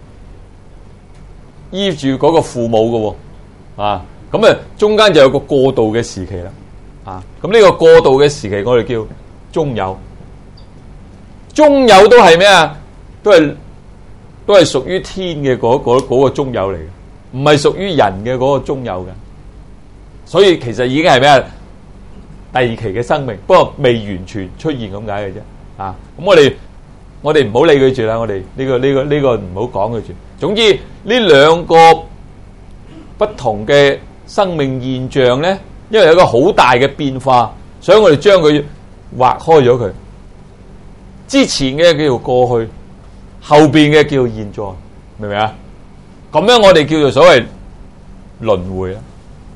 Speaker 1: 依住嗰個父母嘅，啊，咁啊中間就有個過渡嘅時期啦。啊，咁呢個過渡嘅時期，我哋叫中有。中有都係咩啊？都係都係屬於天嘅嗰嗰嗰個中有嚟嘅，唔係屬於人嘅嗰個中有嘅。所以其實已經係咩啊？第二期嘅生命，不過未完全出現咁解嘅啫。啊，咁我哋我哋唔好理佢住啦，我哋呢個呢個呢個唔好講佢住。總之呢兩個不同嘅生命現象咧，因為有一個好大嘅變化，所以我哋將佢劃開咗佢。之前嘅叫做過去，後邊嘅叫做現在，明唔明啊？咁樣我哋叫做所謂輪迴啦。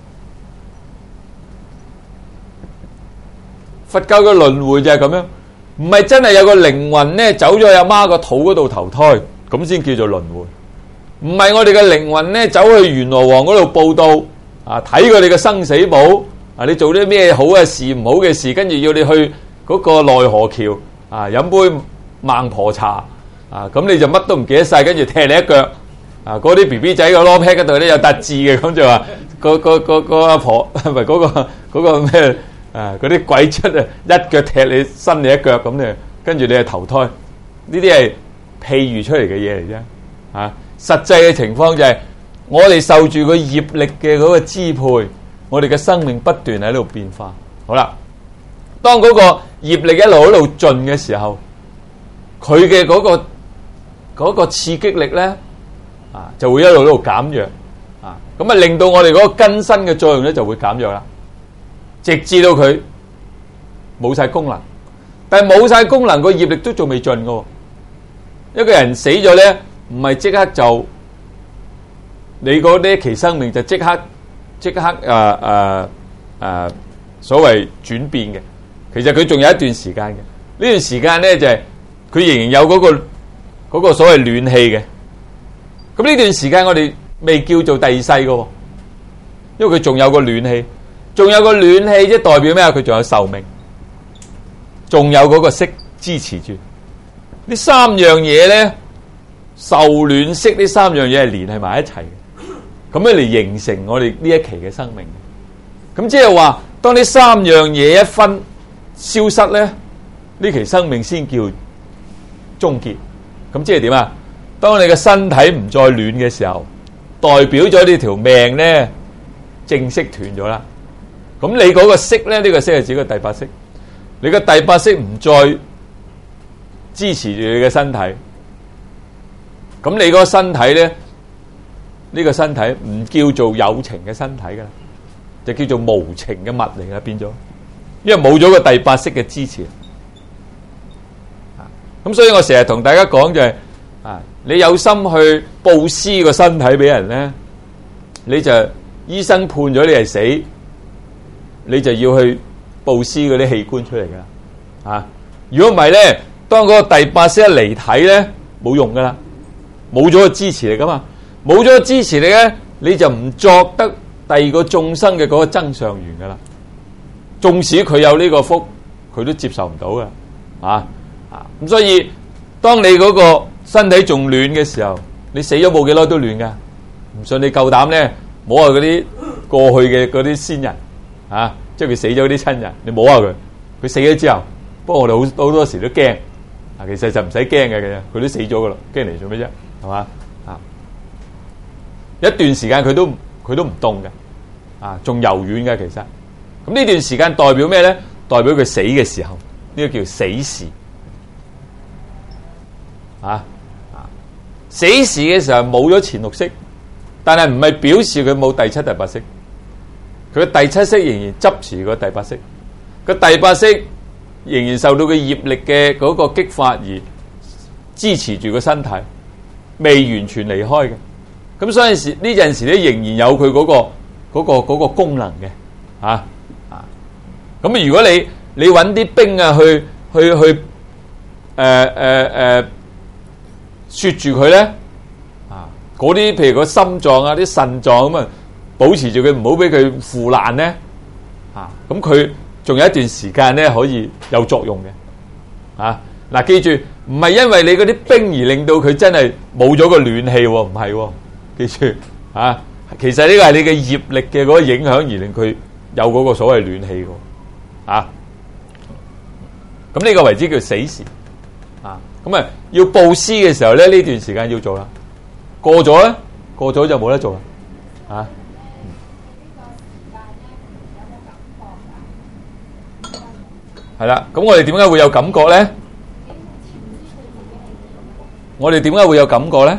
Speaker 1: 佛教嘅輪迴就係咁樣，唔係真係有個靈魂咧走咗阿媽個肚嗰度投胎，咁先叫做輪迴。唔係我哋嘅靈魂咧走去閻羅王嗰度報到。啊！睇佢哋嘅生死簿，啊！你做啲咩好嘅事、唔好嘅事，跟住要你去嗰個奈何橋啊，飲杯孟婆茶啊，咁你就乜都唔記得晒，跟住踢你一腳啊！嗰啲 B B 仔個攞 pat 嗰度咧有凸字嘅，咁就話個個個個阿婆唔係嗰個嗰個咩啊？嗰啲鬼出啊，一腳踢你，伸你一腳咁咧，跟住你係投胎。呢啲係譬喻出嚟嘅嘢嚟啫，啊！實際嘅情況就係。我哋受住個業力嘅嗰個支配，我哋嘅生命不斷喺度變化。好啦，當嗰個業力一路喺度盡嘅時候，佢嘅嗰個嗰個刺激力咧，啊就會一路喺度減弱，啊咁啊令到我哋嗰個根身嘅作用咧就會減弱啦，直至到佢冇晒功能。但係冇晒功能，個業力都仲未盡㗎。一個人死咗咧，唔係即刻就。你嗰呢一期生命就即刻即刻誒誒誒所謂轉變嘅，其實佢仲有一段時間嘅。呢段時間咧就係、是、佢仍然有嗰、那個嗰、那個所謂暖氣嘅。咁呢段時間我哋未叫做第二世嘅，因為佢仲有個暖氣，仲有個暖氣即係代表咩啊？佢仲有壽命，仲有嗰個色支持住。呢三樣嘢咧，受暖色呢三樣嘢係連繫埋一齊嘅。咁樣嚟形成我哋呢一期嘅生命，咁即係話，當呢三樣嘢一分消失咧，呢期生命先叫終結。咁即係點啊？ 當你嘅身體唔再暖嘅時候，代表咗呢條命咧正式斷咗啦。咁你嗰個色咧，呢、這個色係指個第八色。你個第八色唔再支持住你嘅身體，咁你嗰個身體咧，呢、這個身體唔叫做有情嘅身體噶啦，就叫做無情嘅物嚟啦，變咗，因為冇咗個第八色嘅支持。咁所以我成日同大家講就係、是，啊，你有心去布施個身體俾人咧，你就醫生判咗你係死，你就要去布施嗰啲器官出嚟噶，啊！如果唔係咧，當嗰個第八色一離體咧，冇用噶啦，冇咗個支持力噶嘛，冇咗個支持力咧，你就唔作得第二個眾生嘅嗰個增上緣噶啦。縱使佢有呢個福，佢都接受唔到噶，啊啊！咁所以，當你嗰個身體仲暖嘅時候，你死咗冇幾耐都暖噶。唔信你夠膽咧，摸下嗰啲過去嘅嗰啲先人，啊！即係佢死咗啲親人，你摸下佢，佢死咗之後，不過我哋好好多時都驚，啊，其實就唔使驚嘅，其實佢都死咗噶啦，驚嚟做咩啫？係嘛？啊，一段時間佢都佢都唔凍嘅，啊，仲柔軟嘅其實。咁呢段時間代表咩咧？代表佢死嘅時候，呢個叫死時。啊啊，死時嘅時候冇咗前六識，但係唔係表示佢冇第七、第八識。佢第七識仍然執持個第八識，個第八識仍然受到佢業力嘅嗰個激發而支持住個身體，未完全離開嘅。咁所以時呢陣時咧，仍然有佢嗰個嗰個嗰個功能嘅，啊啊！咁如果你你揾啲兵啊去去去誒誒誒雪住佢咧，啊嗰啲譬如個心臟啊、啲腎臟咁啊。保持住佢唔好俾佢腐爛咧，啊，咁佢仲有一段時間咧可以有作用嘅，啊，嗱，記住唔係因為你嗰啲冰而令到佢真係冇咗個暖氣，唔係，記住啊，其實呢個係你嘅業力嘅嗰個影響而令佢有嗰個所謂暖氣嘅，啊，咁呢個為之叫死時，啊，咁啊要布施嘅時候咧呢段時間要做啦，過咗咧過咗就冇得做啦，啊。係啦，咁我哋點解會有感覺咧？我哋點解會有感覺咧？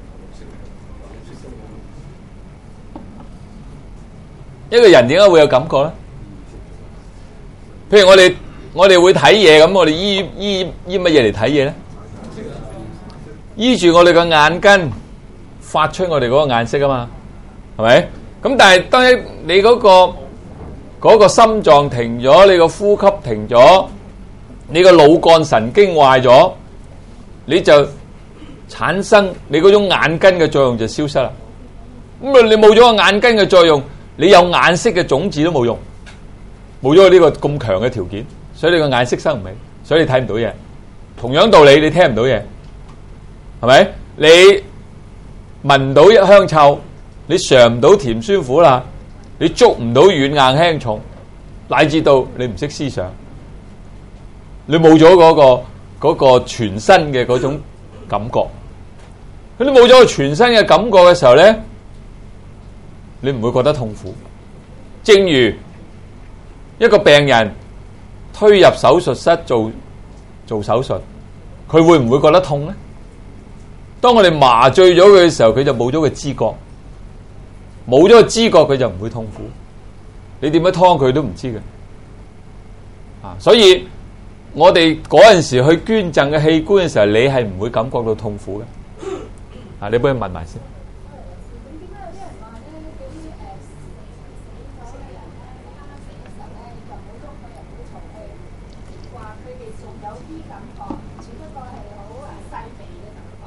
Speaker 1: 一個人點解會有感覺咧？譬如我哋我哋會睇嘢咁，我哋依依依乜嘢嚟睇嘢咧？依住我哋個眼根發出我哋嗰個顏色啊嘛，係咪？咁但係當你嗰個嗰個心臟停咗，你個呼吸停咗，你個腦幹神經壞咗，你就產生你嗰種眼根嘅作用就消失啦。咁啊，你冇咗個眼根嘅作用，你有眼色嘅種子都冇用，冇咗呢個咁強嘅條件，所以你個眼色生唔起，所以你睇唔到嘢。同樣道理，你聽唔到嘢，係咪？你聞唔到香臭，你嘗唔到甜酸苦辣。你捉唔到軟硬輕重，乃至到你唔識思想，你冇咗嗰個嗰個全身嘅嗰種感覺。咁你冇咗個全身嘅感覺嘅時候咧，你唔會覺得痛苦。正如一個病人推入手術室做做手術，佢會唔會覺得痛咧？當我哋麻醉咗佢嘅時候，佢就冇咗個知覺。冇咗個知覺，佢就唔會痛苦。你點樣劏佢都唔知嘅，啊！所以我哋嗰陣時去捐贈嘅器官嘅時候，你係唔會感覺到痛苦嘅。啊！你幫佢問埋先。咁點解有啲人話咧，嗰啲誒死咗嘅人咧，啱啱死嘅時候咧，就唔好喐佢，又唔好嘈佢，話佢哋仲有啲感覺，只不過係好誒細微嘅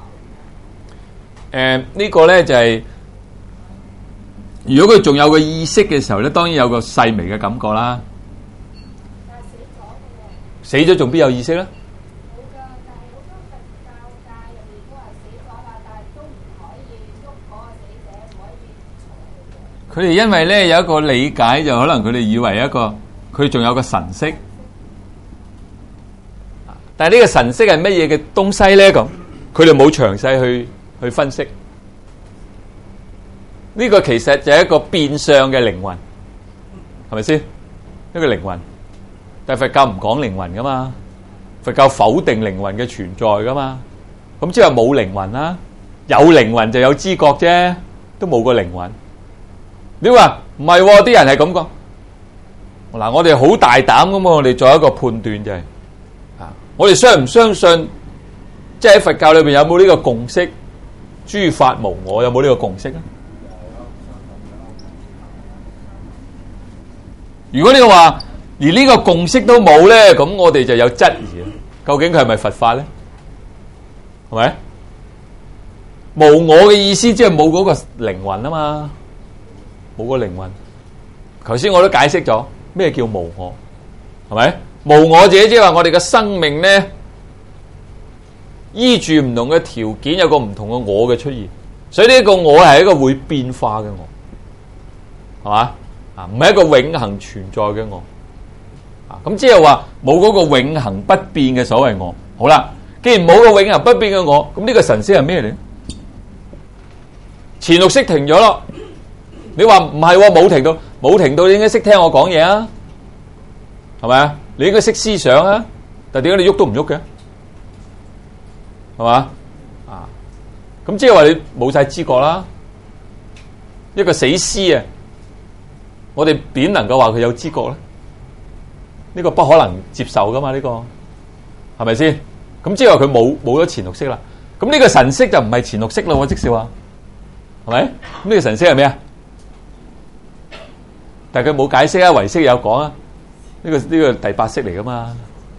Speaker 1: 感覺。誒，呢個咧就係。如果佢仲有個意識嘅時候咧，當然有個細微嘅感覺啦。但係死咗嘅喎，死咗仲邊有意識咧？冇㗎，但係好多佛教界入面都係死咗啦，但係都唔可以喐嗰個死者，唔可以嘈佢。佢哋因為咧有一個理解，就可能佢哋以為一個佢仲有個神識，但係呢個神識係乜嘢嘅東西咧？咁佢哋冇詳細去去分析。呢個其實就係一個變相嘅靈魂，係咪先？一個靈魂，但係佛教唔講靈魂噶嘛，佛教否定靈魂嘅存在噶嘛。咁即係冇靈魂啦，有靈魂就有知覺啫，都冇個靈魂。你話唔係？啲人係咁講。嗱，我哋好大膽咁，我哋做一個判斷就係，啊，我哋相唔相信？即係喺佛教裏邊有冇呢個共識？諸法無我，有冇呢個共識啊？如果你話連呢個共識都冇咧，咁我哋就有質疑啦。究竟佢係咪佛法咧？係咪？無我嘅意思即係冇嗰個靈魂啊嘛，冇個靈魂。頭先我都解釋咗咩叫無我，係咪？無我者即係話我哋嘅生命咧，依住唔同嘅條件有個唔同嘅我嘅出現，所以呢個我係一個會變化嘅我，係嘛？啊，唔係一個永恆存在嘅我，啊，咁即係話冇嗰個永恆不變嘅所謂我。好啦，既然冇個永恆不變嘅我，咁呢個神識係咩嚟？前六識停咗咯，你話唔係，冇停到，冇停到，你應該識聽我講嘢啊，係咪啊？你應該識思想啊，但係點解你喐都唔喐嘅？係嘛？啊，咁即係話你冇晒知覺啦，一個死屍啊！我哋點能夠話佢有知覺咧？呢個不可能接受噶嘛？呢個係咪先？咁即係話佢冇冇咗前六識啦。咁呢個神識就唔係前六識咯，我即係話，係咪？咁呢個神識係咩啊？但係佢冇解釋啊，唯識有講啊。呢個呢個第八識嚟噶嘛？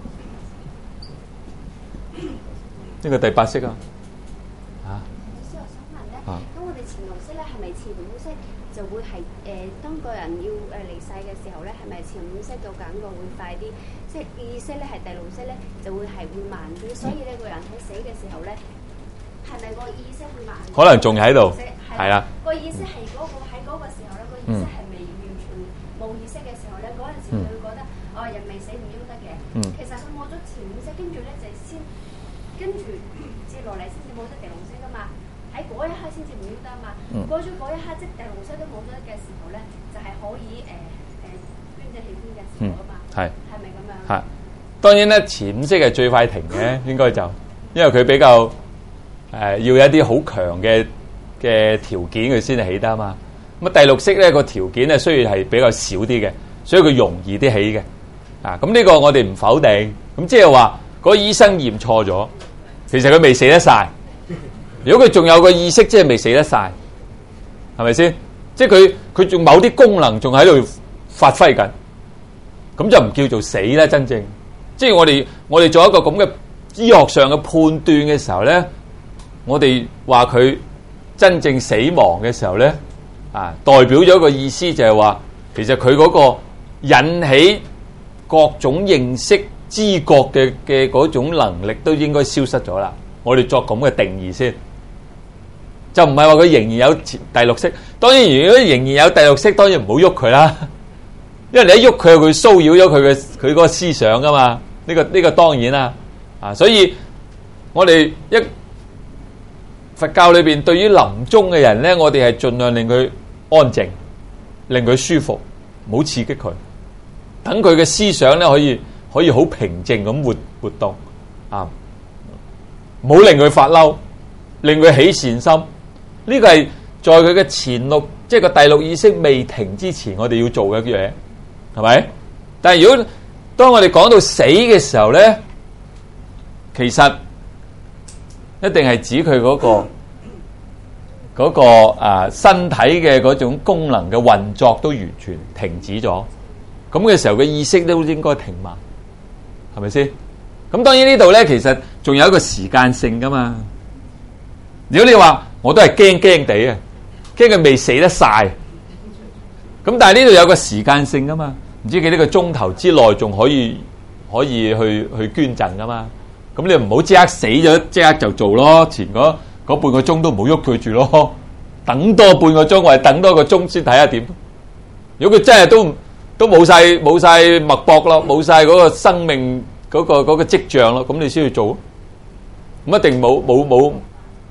Speaker 1: 呢個第八識啊。啊。
Speaker 2: 老師，我想問咧，咁我哋前六識咧係咪前五識就會係誒當個人要誒離世嘅時候咧，係咪前五識嘅感覺會快啲？即係意識咧係第六識咧就會係會慢啲，所以呢個人喺死嘅時候咧，係咪個意識會慢啲？
Speaker 1: 可能仲喺度，係啊。
Speaker 2: 個意識係嗰個喺嗰個時候咧，個意識係未完全冇意識嘅時候咧，嗰陣時佢會覺得哦人未死唔喐得嘅。其實佢冇咗前五識，跟住咧就先跟住接落嚟先至冇得第六識噶嘛。喺嗰一刻先至唔喐得啊嘛。過咗嗰一刻即係第六識都冇咗嘅時候咧，就係可以誒誒捐隻器官嘅時候啊嘛。係係咪咁樣？係
Speaker 1: 當然咧，前五識係最快停嘅，應該就因為佢比較誒、呃、要有一啲好強嘅嘅條件佢先係起得啊嘛。咁啊第六識咧個條件咧雖然係比較少啲嘅，所以佢容易啲起嘅。啊咁呢個我哋唔否定。咁即係話嗰個醫生驗錯咗，其實佢未死得晒。如果佢仲有個意識，即係未死得晒，係咪先？即係佢佢仲某啲功能仲喺度發揮緊，咁就唔叫做死啦。真正即係我哋我哋做一個咁嘅醫學上嘅判斷嘅時候咧，我哋話佢真正死亡嘅時候咧，啊代表咗一個意思就係話，其實佢嗰個引起各種認識知覺嘅嘅嗰種能力都應該消失咗啦。我哋作咁嘅定義先。就唔係話佢仍然有第六識，當然如果仍然有第六識，當然唔好喐佢啦，因為你一喐佢，佢騷擾咗佢嘅佢嗰個思想噶嘛，呢個呢個當然啦，啊，所以我哋一佛教裏邊對於臨終嘅人咧，我哋係盡量令佢安靜，令佢舒服，唔好刺激佢，等佢嘅思想咧可以可以好平靜咁活活動，啊，唔好令佢發嬲，令佢起善心。呢個係在佢嘅前六，即係個第六意識未停之前，我哋要做嘅嘢，係咪？但係如果當我哋講到死嘅時候咧，其實一定係指佢嗰個嗰個啊身體嘅嗰種功能嘅運作都完全停止咗，咁嘅時候嘅意識都應該停埋，係咪先？咁當然呢度咧，其實仲有一個時間性噶嘛。如果你話我都係驚驚地啊，驚佢未死得晒，咁但係呢度有個時間性噶嘛，唔知幾多個鐘頭之內仲可以可以去去捐贈噶嘛，咁你唔好即刻死咗即刻就做咯，前嗰嗰半個鐘都唔好喐佢住咯，等多半個鐘或者等多個鐘先睇下點。如果佢真係都都冇晒冇晒脈搏咯，冇晒嗰個生命嗰個嗰個跡象咯，咁你先去做，咁一定冇冇冇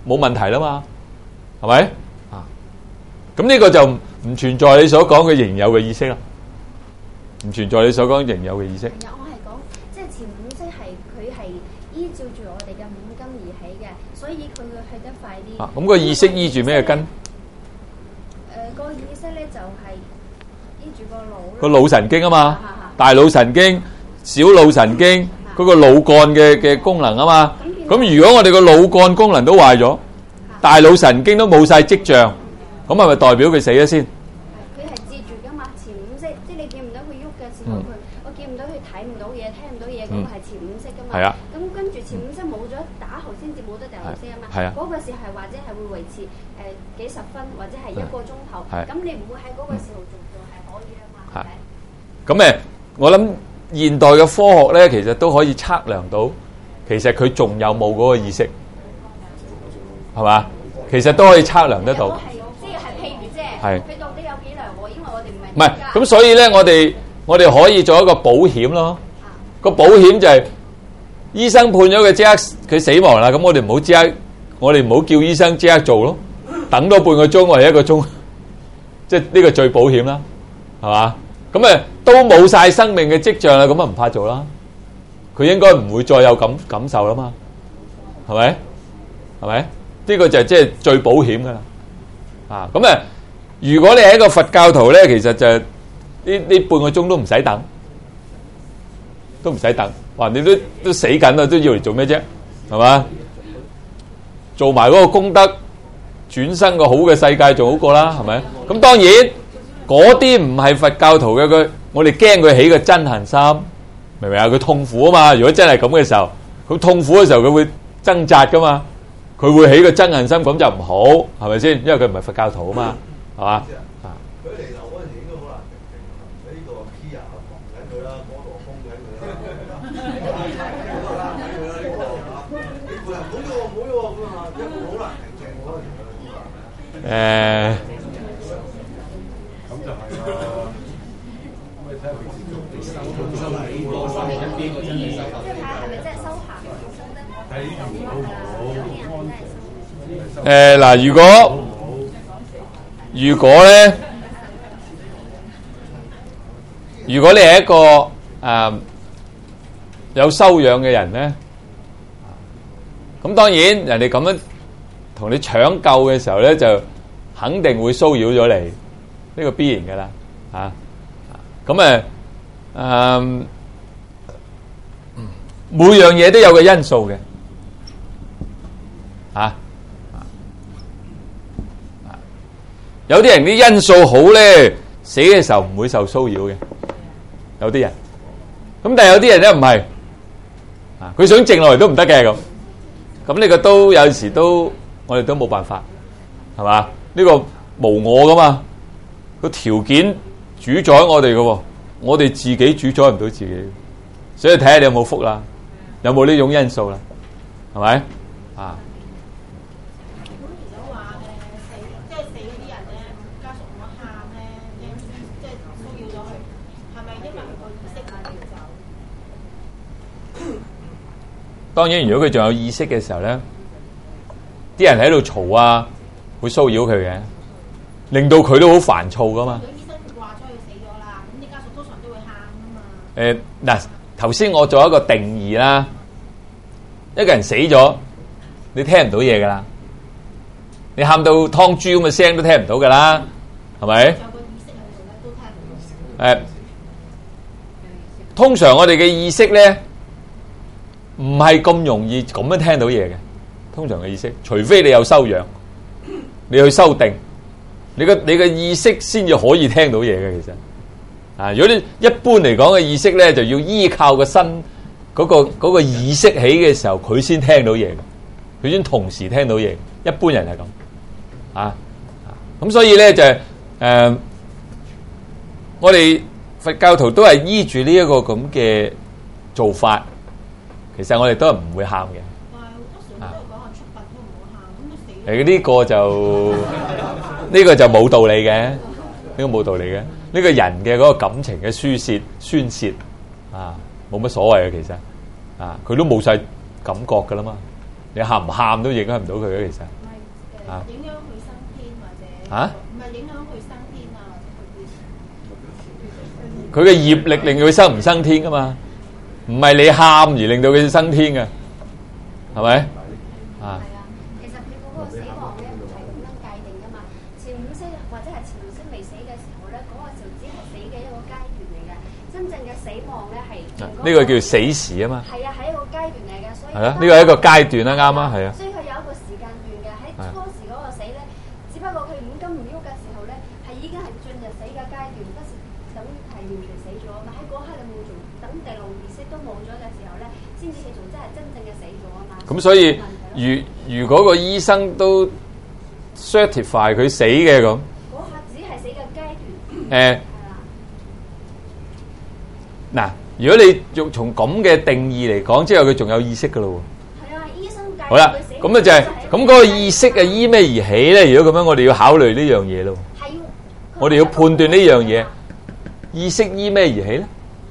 Speaker 1: 冇問題啦嘛，係咪啊？咁呢個就唔存在你所講嘅仍有嘅意識啦，唔存在你所講仍有嘅意識。
Speaker 2: 我係講即係潛五識係佢係依照住我哋嘅五根而起嘅，所以佢會去得快啲。
Speaker 1: 啊，咁個意識依住咩根？
Speaker 2: 誒、呃，個意識咧就係依住個腦。
Speaker 1: 個腦神經啊嘛，
Speaker 2: 啊啊
Speaker 1: 大腦神經、小腦神經嗰、嗰個腦幹嘅嘅功能啊嘛。咁如果我哋個腦幹功能都壞咗，大腦神經都冇晒跡象，咁係咪代表佢死咗先？
Speaker 2: 佢係接住噶嘛，潛五識，即係你見唔到佢喐嘅時候，佢、嗯、我見唔到佢睇唔到嘢，聽唔到嘢，嗰、嗯、個係潛五識噶嘛。係啊。咁跟住潛五識冇咗打後先至冇得第六識啊嘛。係啊。嗰、那個時係或者係會維持誒、呃、幾十分或者係一個鐘頭。係。咁你唔會喺嗰個時候做做係可以啊嘛？係咪？咁誒，
Speaker 1: 我諗現代嘅科學咧，其實都可以測量到，其實佢仲有冇嗰個意識，係嘛？其實都可以測量得到。
Speaker 2: 即係譬如啫，
Speaker 1: 係
Speaker 2: 佢到底有幾良喎？因為我哋唔係。
Speaker 1: 唔係，咁所以咧，我哋我哋可以做一個保險咯。個保險就係醫生判咗佢即刻佢死亡啦，咁我哋唔好即刻，我哋唔好叫醫生即刻做咯，等多半個鐘或者一個鐘，即係呢個最保險啦，係嘛？咁誒都冇晒生命嘅跡象啦，咁啊唔怕做啦。佢應該唔會再有感感受啦嘛，係咪？係咪？呢個就係即係最保險噶啦。啊，咁誒，如果你係一個佛教徒咧，其實就呢呢半個鐘都唔使等，都唔使等。哇，你都都死緊啦，都要嚟做咩啫？係嘛？做埋嗰個功德，轉生個好嘅世界仲好過啦，係咪？咁當然嗰啲唔係佛教徒嘅，佢我哋驚佢起個憎恨心，明唔明啊？佢痛苦啊嘛。如果真係咁嘅時候，佢痛苦嘅時候，佢會掙扎噶嘛。佢會起個憎恨心，咁就唔好，係咪先？因為佢唔係佛教徒啊嘛，係嘛？啊！佢嚟頭嗰陣時應該好難平靜，喺呢度 Kia 防緊佢啦，摩羅風緊佢啦，睇佢啦，睇佢啦，呢個你個人唔好喎，唔好喎咁啊！一路好難平靜嗰陣時。誒，咁就係啦。咁你睇下平時做地修修修喺邊個修喺邊個真係修？即係睇下係咪真係修行修得睇呢條好唔好？誒嗱，如果如果咧，如果你係一個誒、呃、有修養嘅人咧，咁當然人哋咁樣同你搶救嘅時候咧，就肯定會騷擾咗你，呢、這個必然噶啦嚇。咁誒誒，每樣嘢都有個因素嘅嚇。啊有啲人啲因素好咧，死嘅時候唔會受騷擾嘅。有啲人，咁但係有啲人咧唔係，啊，佢想靜落嚟都唔得嘅咁。咁呢個都有時都，我哋都冇辦法，係嘛？呢個無我噶嘛，個條件主宰我哋嘅，我哋自己主宰唔到自己，所以睇下你有冇福啦，有冇呢種因素啦，係咪？啊？當然，如果佢仲有意識嘅時候咧，啲人喺度嘈啊，會騷擾佢嘅，令到佢都好煩躁噶嘛。醫生話咗佢死咗啦，咁啲家屬通常都會喊噶嘛。誒嗱，頭先我做一個定義啦，一個人死咗，你聽唔到嘢噶啦，你喊到湯豬咁嘅聲都聽唔到噶啦，係咪？有個意識喺度咧，都聽唔到。誒，通常我哋嘅意識咧，唔係咁容易咁樣聽到嘢嘅，通常嘅意識，除非你有修養，你去修定，你個你個意識先至可以聽到嘢嘅。其實，啊，如果你一般嚟講嘅意識咧，就要依靠個身嗰個嗰個意識起嘅時候，佢先聽到嘢嘅，佢先同時聽到嘢。一般人係咁，啊，咁所以咧就係誒，我哋佛教徒都係依住呢一個咁嘅做法。其實我哋都係唔會喊嘅。但係好多時候都講話出殯都唔好喊，咁都死。誒呢個就呢個就冇道理嘅，呢個冇道理嘅。呢個人嘅嗰個感情嘅抒泄宣泄啊，冇乜所謂嘅其實啊，佢都冇晒感覺噶啦嘛， 你喊唔喊都影響唔到佢嘅，其實。
Speaker 3: 唔係誒影響佢升天或者
Speaker 1: 嚇？
Speaker 3: 唔係影響佢升天啊，
Speaker 1: 佢嘅業力令佢生唔生天噶嘛？唔係你喊而令到佢升天嘅，係咪？啊！
Speaker 2: 係啊，其實佢嗰個死亡咧唔係咁樣界定噶嘛。前五識或者係前六識未死嘅時候咧，嗰、那個時候只係死嘅一個階段嚟嘅。真正嘅死亡咧係
Speaker 1: 呢個叫死時啊嘛。
Speaker 2: 係啊，係一個階段嚟嘅，所以
Speaker 1: 係啊，呢個係一個階段啦，啱啊，係啊。
Speaker 2: 所以佢有一個時間段嘅。喺初時嗰個死咧，只不過佢五金唔喐嘅時候咧，係已經係進入死嘅階段，不是等於係完全死咗啊嘛。喺嗰刻你冇做，等第六意識都冇咗嘅時候咧，先至叫做真係真正嘅死咗啊嘛。
Speaker 1: 咁所以，如如果個醫生都 certify 佢死嘅咁，
Speaker 2: 嗰刻只係死嘅階段。
Speaker 1: 誒嗱，如果你用從咁嘅定義嚟講，即係佢仲有意識噶咯喎。
Speaker 2: 係啊，醫生界
Speaker 1: 好啦，咁啊就係咁嗰個意識啊，依咩而起咧？如果咁樣，我哋要考慮呢樣嘢咯。
Speaker 2: 係
Speaker 1: 我哋要判斷呢樣嘢，意識依咩而起咧？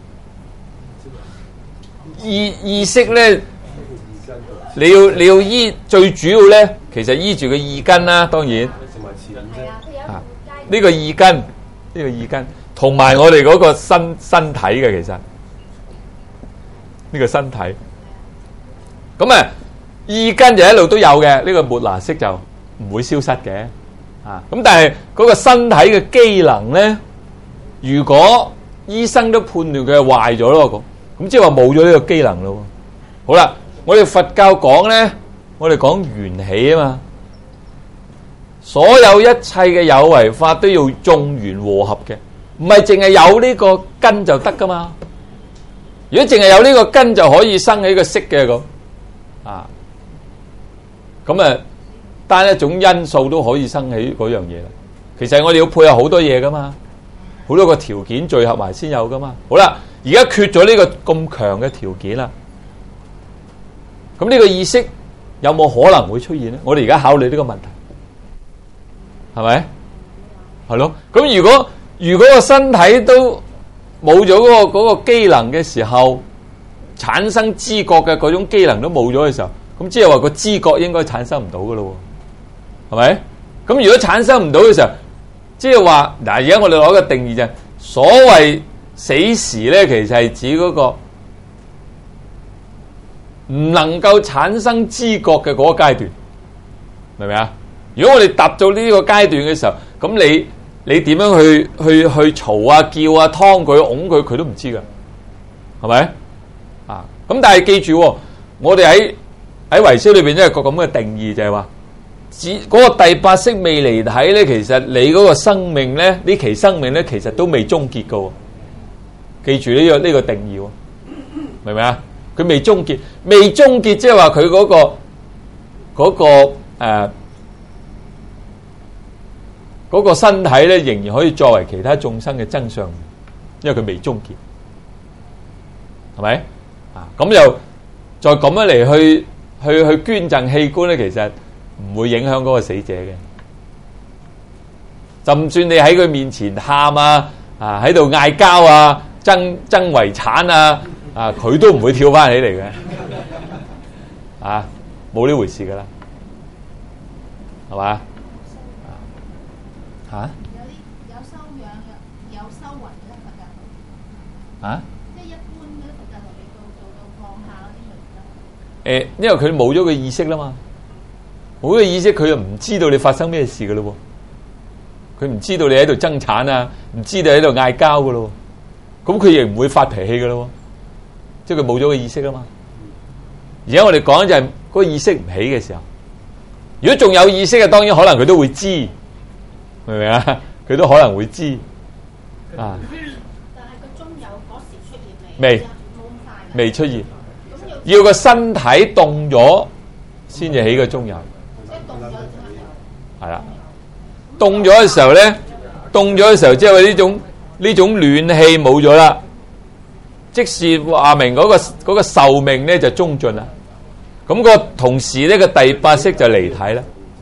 Speaker 1: 意意識咧，你要你要依最主要咧，其實依住個意根啦，當然。
Speaker 2: 係啊，佢有一個階段。
Speaker 1: 呢個意根，呢個意根，同埋我哋嗰個身身體嘅，其實呢個身體。咁啊，意根就一路都有嘅，呢個末那識就唔會消失嘅。啊，咁但係嗰個身體嘅機能咧，如果醫生都判斷佢係壞咗咯，咁咁即係話冇咗呢個機能咯。好啦，我哋佛教講咧，我哋講緣起啊嘛，所有一切嘅有為法都要眾緣和合嘅，唔係淨係有呢個根就得噶嘛。如果淨係有呢個根就可以生起個識嘅咁，啊，咁啊。單一種因素都可以生起嗰樣嘢啦。其實我哋要配合好多嘢噶嘛，好多個條件聚合埋先有噶嘛。好啦，而家缺咗呢個咁強嘅條件啦，咁呢個意識有冇可能會出現咧？我哋而家考慮呢個問題，係咪？係咯。咁如果如果個身體都冇咗嗰個嗰個機能嘅時候，產生知覺嘅嗰種機能都冇咗嘅時候，咁即係話個知覺應該產生唔到噶咯。係咪？咁如果產生唔到嘅時候，即係話嗱，而家我哋攞個定義就係，所謂死時咧，其實係指嗰個唔能夠產生知覺嘅嗰個階段，明唔明啊？如果我哋達到呢個階段嘅時候，咁你你點樣去去去嘈啊、叫啊、劏佢、拱佢，佢都唔知噶，係咪？啊，咁但係記住，我哋喺喺唯識裏邊都有個咁嘅定義，就係話。指嗰個第八識未離體咧，其實你嗰個生命咧，呢期生命咧，其實都未終結噶。記住呢個呢個定義，明唔明啊？佢未終結，未終結，即係話佢嗰個嗰個誒嗰個身體咧，仍然可以作為其他眾生嘅真相，因為佢未終結，係咪啊？咁又再咁樣嚟去去去捐贈器官咧，其實。唔會影響嗰個死者嘅，就算你喺佢面前喊啊，啊喺度嗌交啊，爭爭遺產啊，啊佢都唔會跳翻起嚟嘅，啊冇呢回事噶啦，係嘛？吓？
Speaker 3: 有啲有修養有有修為嘅佛教徒，
Speaker 1: 啊？
Speaker 3: 即係一般嗰啲佛教徒嚟到做到放下嗰啲咪得？
Speaker 1: 誒，因為佢冇咗個意識啦嘛。冇嘅意識，佢又唔知道你發生咩事噶咯，佢唔知道你喺度爭產啊，唔知道你喺度嗌交噶咯，咁佢亦唔會發脾氣噶咯，即係佢冇咗個意識啊嘛。而家我哋講就係嗰個意識唔起嘅時候，如果仲有意識嘅，當然可能佢都會知，明唔明啊？佢都可能會知啊。
Speaker 3: 但係個中有嗰時出現未？
Speaker 1: 未，
Speaker 3: 冇咁快。
Speaker 1: 未出現，要個身體凍咗先至起個中有。係啦，凍咗嘅時候咧，凍咗嘅時候，即係話呢種呢種暖氣冇咗啦，即是話明嗰個嗰個壽命咧就終盡啦。咁個同時呢個第八識就離體啦。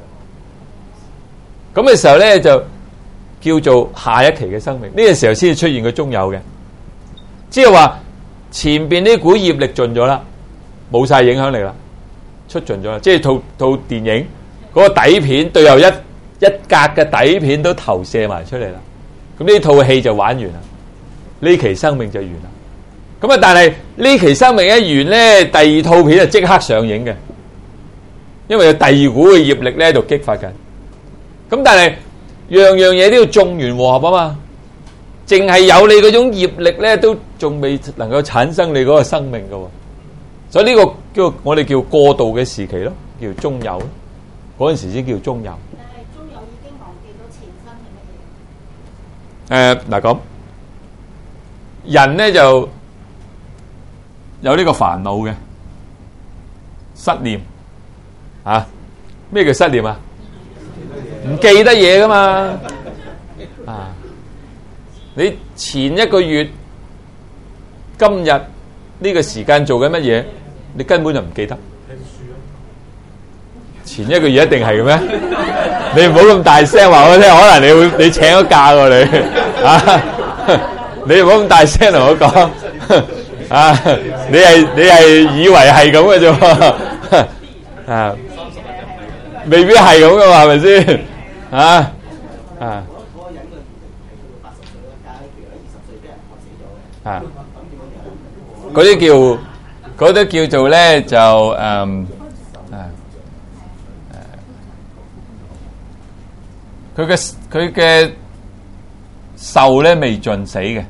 Speaker 1: 咁嘅時候咧就叫做下一期嘅生命，呢個時候先至出現個中有嘅，即係話前邊呢股業力盡咗啦，冇晒影響力啦。 出盡咗啦，即係套套電影嗰個底片對後一一格嘅底片都投射埋出嚟啦。咁呢套戲就玩完啦，呢期生命就完啦。咁啊，但係呢期生命一完咧，第二套片就即刻上映嘅，因為有第二股嘅業力咧喺度激發緊。咁但係樣樣嘢都要眾緣和合啊嘛，淨係有你嗰種業力咧，都仲未能夠產生你嗰個生命㗎喎。所以呢個叫我哋叫過渡嘅時期咯，叫中有咯，嗰陣時先叫中有。
Speaker 3: 但係中有已經忘記咗前身係乜嘢？
Speaker 1: 誒嗱咁，人咧就有呢個煩惱嘅失念啊！咩叫失念啊？唔記得嘢噶嘛啊！你前一個月今日呢個時間做緊乜嘢？你根本就唔記得。前一個月一定係嘅咩？你唔好咁大聲話我聽，可能你會你請咗假喎你啊！你唔好咁大聲同我講啊！你係你係以為係咁嘅啫喎啊！未必係咁嘅嘛，係咪先啊？啊！啊！嗰啲叫嗰啲叫做咧就誒誒誒，佢嘅佢嘅壽咧未盡死嘅，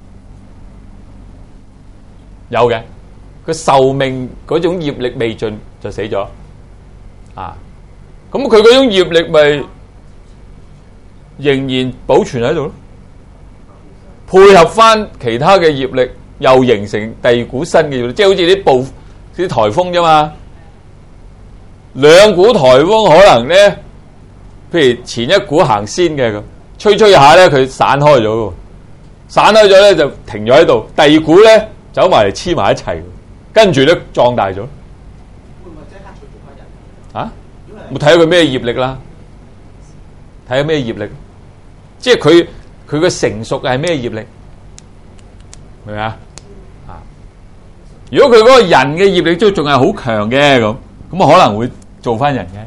Speaker 1: 有嘅，佢壽命嗰種業力未盡就死咗啊！咁佢嗰種業力咪仍然保存喺度咯，配合翻其他嘅業力。又形成第二股新嘅業力，即係好似啲暴啲颱風啫嘛。兩股颱風可能咧，譬如前一股行先嘅咁，吹吹下咧佢散開咗嘅，散開咗咧就停咗喺度。第二股咧走埋嚟黐埋一齊，跟住咧壯大咗。會唔會即刻做做翻人？啊？冇睇下佢咩業力啦，睇下咩業力，即係佢佢嘅成熟係咩業力，明唔明啊？如果佢嗰個人嘅業力都仲係好強嘅咁，咁啊可能會做翻人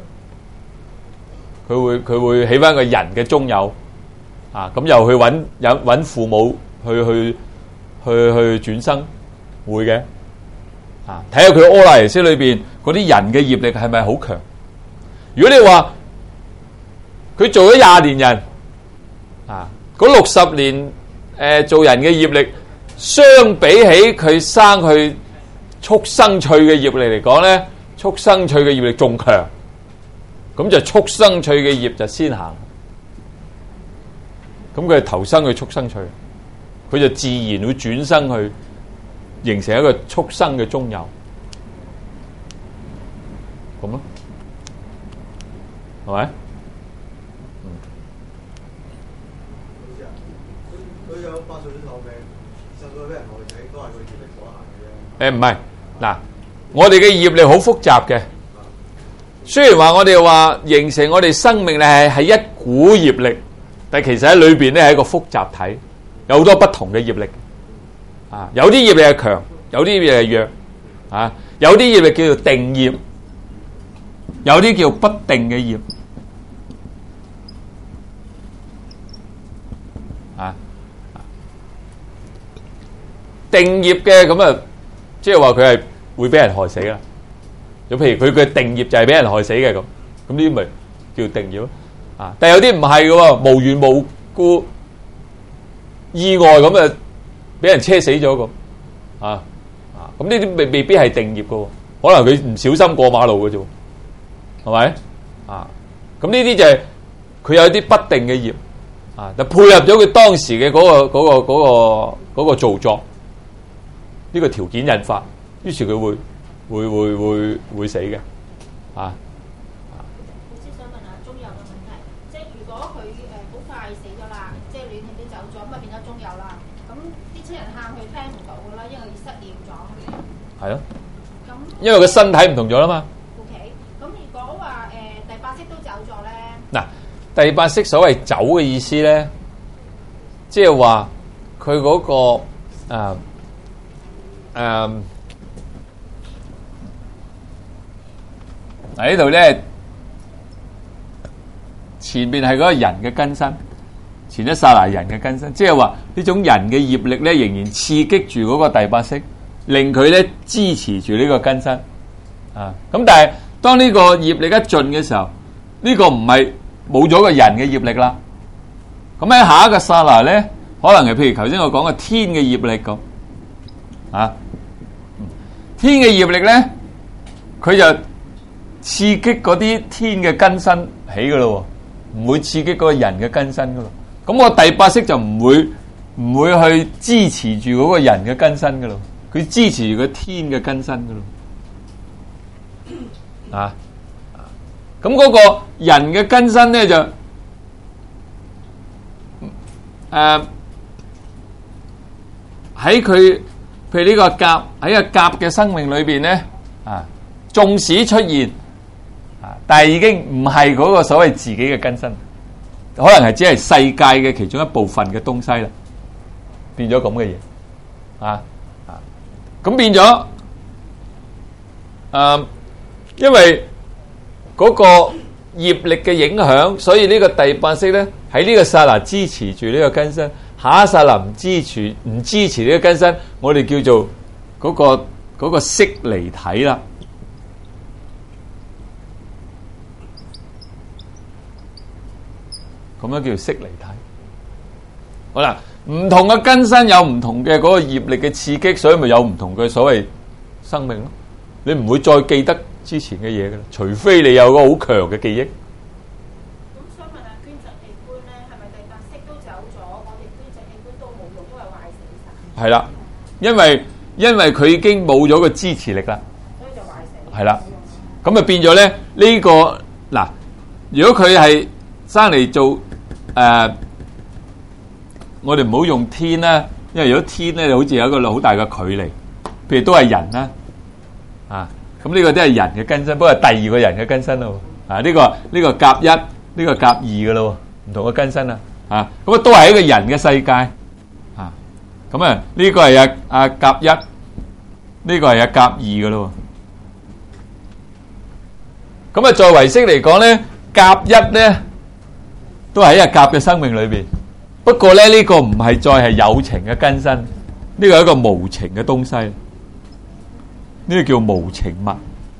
Speaker 1: 嘅，佢會佢會起翻個人嘅中有啊，咁又去揾揾揾父母去去去去轉生，會嘅啊，睇下佢阿賴耶識裏邊嗰啲人嘅業力係咪好強？如果你話佢做咗廿年人啊，嗰六十年誒、呃、做人嘅業力。相比起佢生去畜生趣嘅業力嚟講咧，畜生趣嘅業力仲強，咁就畜生趣嘅業就先行，咁佢係投生去畜生趣，佢就自然會轉生去形成一個畜生嘅中有，咁咯，係咪？佢有八歲壽命。誒唔係嗱，我哋嘅業力好複雜嘅。雖然話我哋話形成我哋生命咧係係一股業力，但係其實喺裏邊咧係一個複雜體，有好多不同嘅業力。啊，有啲業力係強，有啲業力係弱。啊，有啲業力叫做定業，有啲叫不定嘅業。啊，定業嘅咁啊。即係話佢係會俾人害死啦。有譬如佢嘅定業就係俾人害死嘅咁，咁呢啲咪叫定業咯。啊，但係有啲唔係嘅喎，無緣無故意外咁啊，俾人車死咗咁啊啊！咁呢啲未未必係定業嘅喎，可能佢唔小心過馬路嘅啫，係咪啊？咁呢啲就係佢有啲不定嘅業啊，就配合咗佢當時嘅嗰個嗰個嗰個嗰個造作。呢個條件引發，於是佢會會會會會死嘅，啊！
Speaker 3: 我先想問下中有嘅問題，即係如果佢誒好快死咗啦，即係亂氣都走咗，咁啊變咗中有啦。咁啲親人喊佢聽唔到噶啦，因為佢失念咗。係咯。咁因為佢身體唔同咗啦嘛。O K，咁如果話誒第八識都走咗咧？
Speaker 1: 嗱，第八識所謂走嘅意思咧，即係話佢嗰個誒。誒， 嗱呢度咧，前面係嗰個人嘅根身，前一剎那人嘅根身，即係話呢種人嘅業力咧，仍然刺激住嗰個第八識，令佢咧支持住呢個根身啊。咁但係當呢個業力一盡嘅時候，呢、這個唔係冇咗個人嘅業力啦。咁喺下一個剎那咧，可能係譬如頭先我講嘅天嘅業力咁啊。天嘅業力咧，佢就刺激嗰啲天嘅根身起噶咯，唔會刺激嗰個人嘅根身噶咯。咁我第八識就唔會唔會去支持住嗰個人嘅根身噶咯，佢支持住個天嘅根身噶咯。啊，咁嗰個人嘅根身咧就誒喺佢。譬如呢個甲喺個甲嘅生命裏邊咧，啊，縱使出現，啊，但係已經唔係嗰個所謂自己嘅根身，可能係只係世界嘅其中一部分嘅東西啦，變咗咁嘅嘢，啊啊，咁變咗，誒、啊，因為嗰個業力嘅影響，所以呢個第八識咧喺呢個剎那支持住呢個根身。下一剎那唔支持唔支持呢個根身，我哋叫做嗰、嗰個嗰、嗰個識離體啦。咁樣叫做識離體。好啦，唔同嘅根身有唔同嘅嗰個業力嘅刺激，所以咪有唔同嘅所謂生命咯。你唔會再記得之前嘅嘢㗎啦，除非你有個好強嘅記憶。係啦，因為因為佢已經冇咗個支持力啦，所以就壞死。係啦，咁啊變咗咧呢個嗱，如果佢係生嚟做誒、呃，我哋唔好用天啦，因為如果天咧，好似有一個好大嘅距離，譬如都係人啦，啊，咁呢個都係人嘅根身，不過係第二個人嘅根身咯，啊呢、這個呢、這個甲一，呢、這個甲二嘅咯，唔同嘅根身啊，啊咁啊都係一個人嘅世界。咁啊，呢個係阿阿甲一，呢個係阿甲二嘅咯。咁啊，在唯識嚟講咧，甲一咧都喺阿甲嘅生命裏邊。不過咧，呢個唔係再係有情嘅根身，呢個係一個無情嘅東西。呢個叫無情物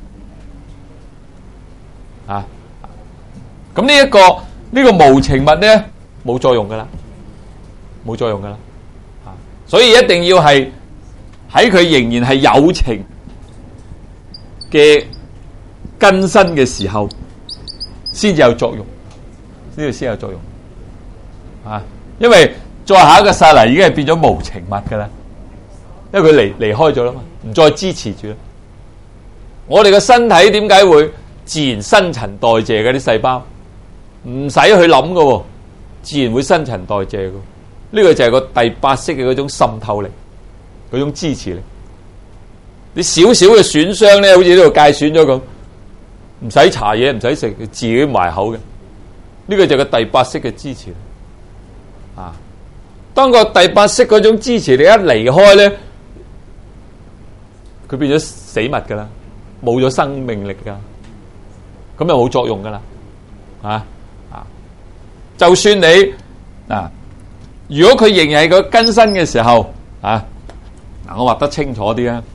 Speaker 1: 啊。咁呢一個呢個無情物咧冇作用噶啦，冇作用噶啦。所以一定要係喺佢仍然係有情嘅根身嘅時候，先至有作用，呢個先有作用啊！因為再下一個剎那已經係變咗無情物噶啦，因為佢離離開咗啦嘛，唔再支持住啦。我哋嘅身體點解會自然新陳代謝嘅啲細胞？唔使去諗噶，自然會新陳代謝噶。呢個就係個第八識嘅嗰種滲透力，嗰種支持力。你少少嘅損傷咧，好似呢度界損咗咁，唔使搽嘢，唔使食，自己埋口嘅。呢個就係個第八識嘅支持力。啊，當個第八識嗰種支持力一離開咧，佢變咗死物噶啦，冇咗生命力噶，咁就冇作用噶啦。啊啊，就算你啊。如果佢仍然係個根身嘅時候，啊，嗱，我畫得清楚啲啊，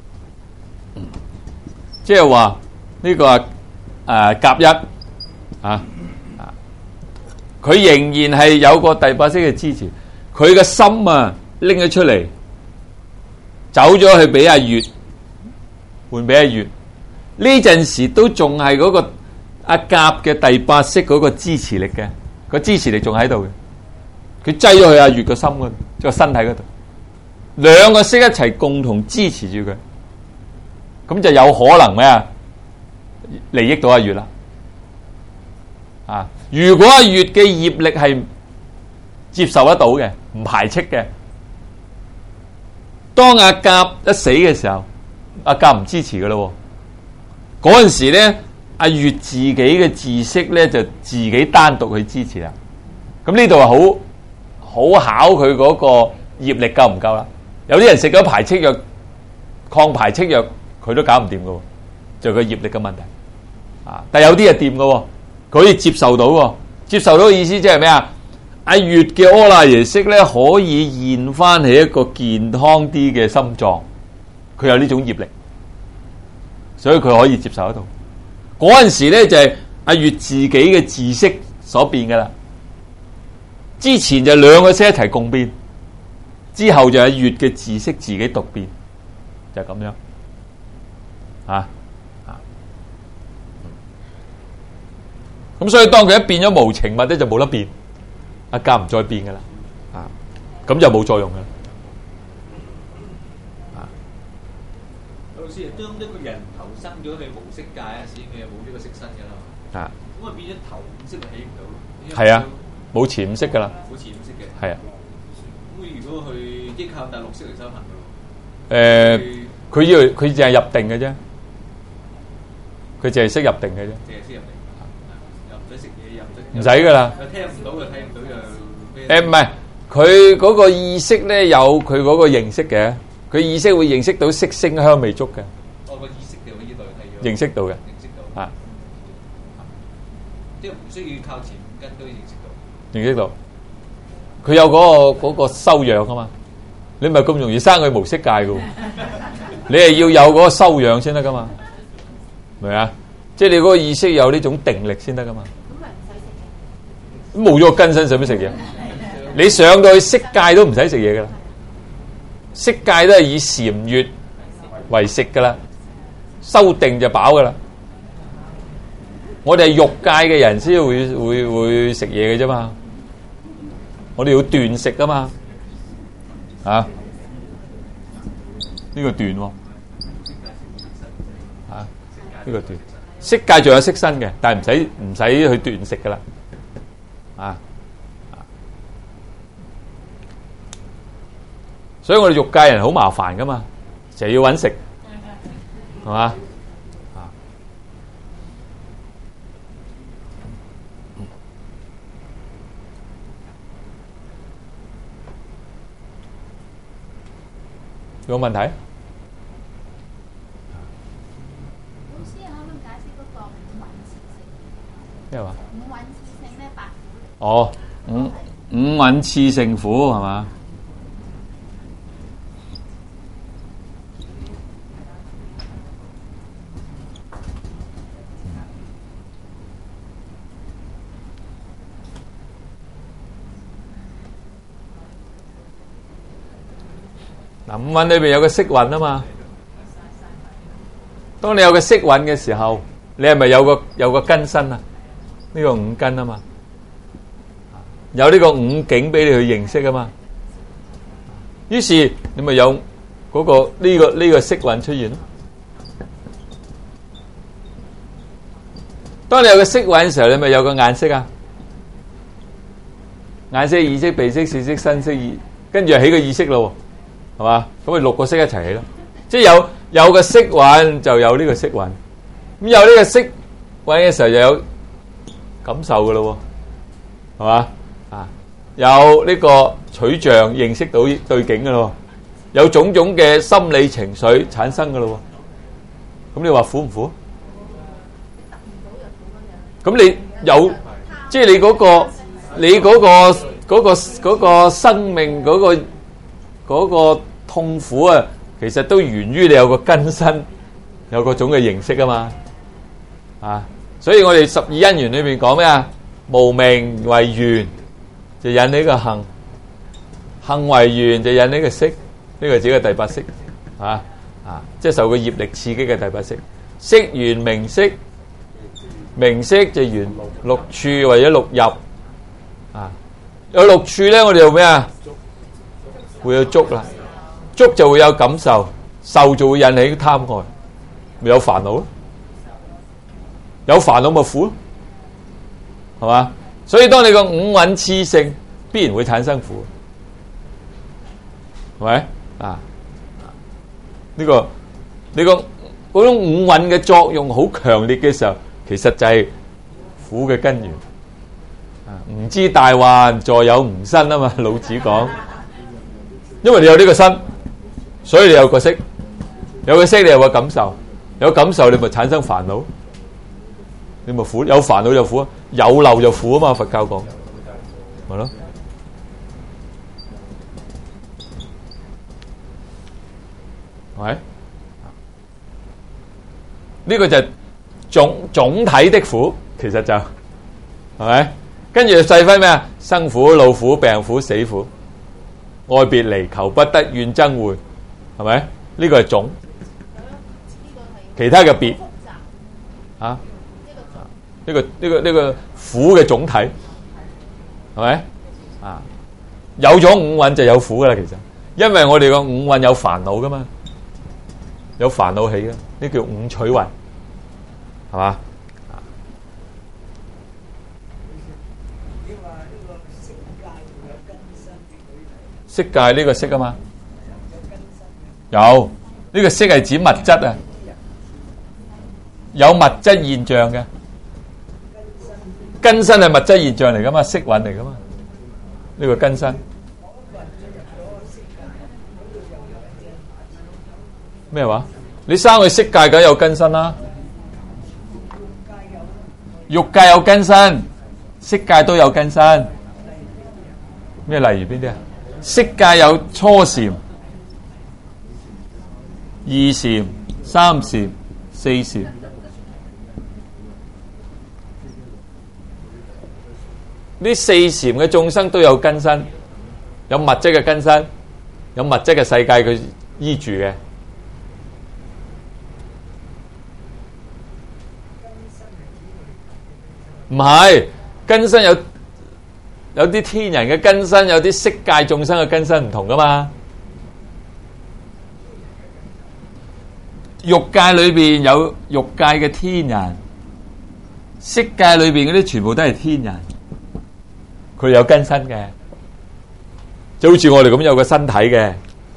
Speaker 1: 即係話呢個誒、呃、甲一啊啊，佢仍然係有個第八識嘅支持，佢嘅心啊拎咗出嚟，走咗去俾阿月換俾阿月，呢陣時都仲係嗰個阿甲嘅第八識嗰個支持力嘅，個支持力仲喺度嘅。佢擠咗去阿月個心嗰度，即個身體嗰度，兩個識一齊共同支持住佢，咁就有可能咩啊？利益到阿月啦，啊！如果阿月嘅業力係接受得到嘅，唔排斥嘅，當阿甲一死嘅時候，阿甲唔支持噶咯，嗰陣時咧，阿月自己嘅自識咧就自己單獨去支持啦。咁呢度係好。好考佢嗰個業力夠唔夠啦？有啲人食咗排斥藥、抗排斥藥，佢都搞唔掂噶，就係個業力嘅問題。 啊，但有啲係掂嘅喎，佢可以接受到喎，接受到嘅意思即係咩啊？阿月嘅阿賴耶識咧，可以現翻起一個健康啲嘅心臟，佢有呢種業力，所以佢可以接受得到。嗰陣時咧就係阿月自己嘅自識所變噶啦，之前就兩個識一齊共變，之後就係月嘅自識自己獨變，就係咁樣，啊啊，咁所以當佢一變咗無情物咧，就冇得變。一家唔再變噶啦，啊，咁就冇作用噶啦。啊，
Speaker 4: 老師，當一個人投生咗去無色界嗰陣時，佢又冇呢個色身噶啦。
Speaker 1: 啊，
Speaker 4: 咁啊變咗頭五色就起唔到。
Speaker 1: 係啊，冇前五色噶啦。
Speaker 4: 冇前五色嘅。
Speaker 1: 係啊。
Speaker 4: 咁如果去依靠第六色嚟修行嘅喎？
Speaker 1: 誒，佢要佢淨係入定嘅啫，佢淨係識入定嘅啫。
Speaker 4: 淨係識入定，又唔使食嘢，又唔使。
Speaker 1: 唔使噶啦。
Speaker 4: 又聽唔到，又睇唔到，又。
Speaker 1: 誒唔係，佢嗰個意識咧有佢嗰個認識嘅，佢意識會認識到色聲香味觸嘅。
Speaker 4: 哦，個意識就可以代替咗。
Speaker 1: 認識到嘅。
Speaker 4: 認識到。啊。即係唔需要靠前五根都認識到。
Speaker 1: 認識到。佢有嗰個嗰個修養啊嘛，你唔係咁容易生佢無色界嘅喎，你係要有嗰個修養先得噶嘛，明唔明啊？即係你嗰個意識有呢種定力先得噶嘛。
Speaker 3: 咁咪唔使食嘢。
Speaker 1: 冇咗個根身，使乜食嘢？你上到去色界都唔使食嘢噶啦，色界都係以禪悅為食噶啦，修定就飽噶啦。我哋係欲界嘅人先會會會食嘢嘅啫嘛，我哋要斷食噶嘛，啊？呢個斷喎，啊？呢個斷，色界仲有色身嘅，但係唔使唔使去斷食噶啦，啊？所以我哋欲界人好麻煩噶嘛，成日要揾食，係嘛？啊，有冇問題？
Speaker 3: 老師可唔可以解釋嗰個五蘊熾盛？
Speaker 1: 咩話？
Speaker 3: 五蘊熾盛咧，白虎。
Speaker 1: 哦，五五蘊熾盛苦係嘛？嗱，五蘊裏邊有個色蘊啊嘛。當你有個色蘊嘅時候，你係咪有個有個根身啊？呢個五根啊嘛，有呢個五境俾你去認識啊嘛。於是你咪有嗰個呢個呢個色蘊出現咯。當你有個色蘊嘅時候，你咪有個眼識啊。眼識、耳識、鼻識、舌識、身識、意，跟住起個意識咯。係嘛？咁咪六個色一齊起咯，即係有有個色蘊就有呢個色蘊，咁有呢個色蘊嘅時候就有感受噶咯，係嘛？啊，有呢個取像認識到對境噶咯，有種種嘅心理情緒產生噶咯，咁你話苦唔苦？咁你有即係你嗰個你嗰個嗰個嗰個生命嗰個。嗰個痛苦啊，其實都源於你有個根身，有個種嘅形式啊嘛，啊，所以我哋十二因緣裏邊講咩啊？無明為緣，就引起個行；行為緣就引起個識，呢個只係第八識，啊啊，即係受個業力刺激嘅第八識。識緣名色，名色就緣六處或者六入，啊，有六處咧，我哋做咩啊？會有觸啦，觸就會有感受，受就會引起貪愛，咪有煩惱咯，有煩惱咪苦咯，係嘛？所以當你個五蘊熾盛，必然會產生苦，係咪啊？呢個呢個嗰種五蘊嘅作用好強烈嘅時候，其實就係苦嘅根源。啊，唔知大患在有吾身啊嘛，老子講。因為你有呢個身，所以你有個識，有個識你有個感受，有感受你咪產生煩惱， 你咪苦，有煩惱就苦，有漏就苦啊嘛！佛教講係咯，係咪？呢個就係總總體的苦，其實就係咪？跟住細分咩啊？生苦、老苦、病苦、死苦，愛別離、求不得、怨憎會，係咪？呢個係總，其他嘅別啊。呢個呢個呢個苦嘅總體係咪啊？有咗五蘊就有苦噶啦，其實，因為我哋個五蘊有煩惱噶嘛，有煩惱起嘅，呢叫五取蘊，係嘛？色界呢個色啊嘛，有呢個色係指物質啊，有物質現象嘅。根身係物質現象嚟噶嘛，色蘊嚟噶嘛，呢個根身咩話？你生去色界梗有根身啦，欲界有根身，色界都有根身。咩例如邊啲啊？色界有初禪、二禪、三禪、四禪。呢四禪嘅眾生都有根身，有物質嘅根身，有物質嘅世界佢依住嘅。唔係根身有有啲天人嘅根身，有啲色界眾生嘅根身唔同噶嘛。欲界裏邊有欲界嘅天人，色界裏邊嗰啲全部都係天人。佢有根身嘅，就好似我哋咁有個身體嘅。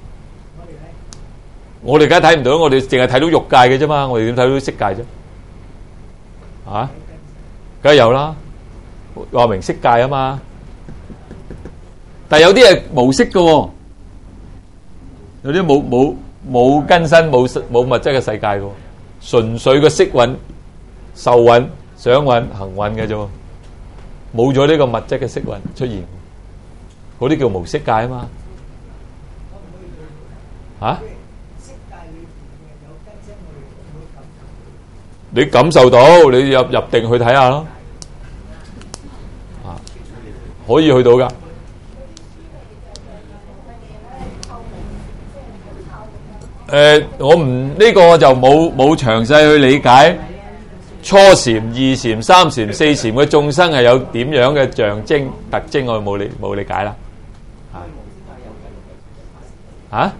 Speaker 1: 我哋梗係睇唔到，我哋淨係睇到欲界嘅啫嘛。我哋點睇到色界啫？啊，梗係有啦，話明色界啊嘛。但係有啲係無色嘅，有啲冇冇冇根身，冇冇物質嘅世界嘅，純粹個色蘊、受蘊、想蘊、行蘊嘅啫。冇咗呢個物質嘅色蘊出現，嗰啲叫無色界啊嘛。吓？你感受到，你入入定去睇下咯。啊，可以去到噶。誒，我唔呢個就冇冇詳細去理解。初禪、二禪、三禪、四禪嘅眾生係有點樣嘅象徵特徵，我冇理冇理解啦。啊？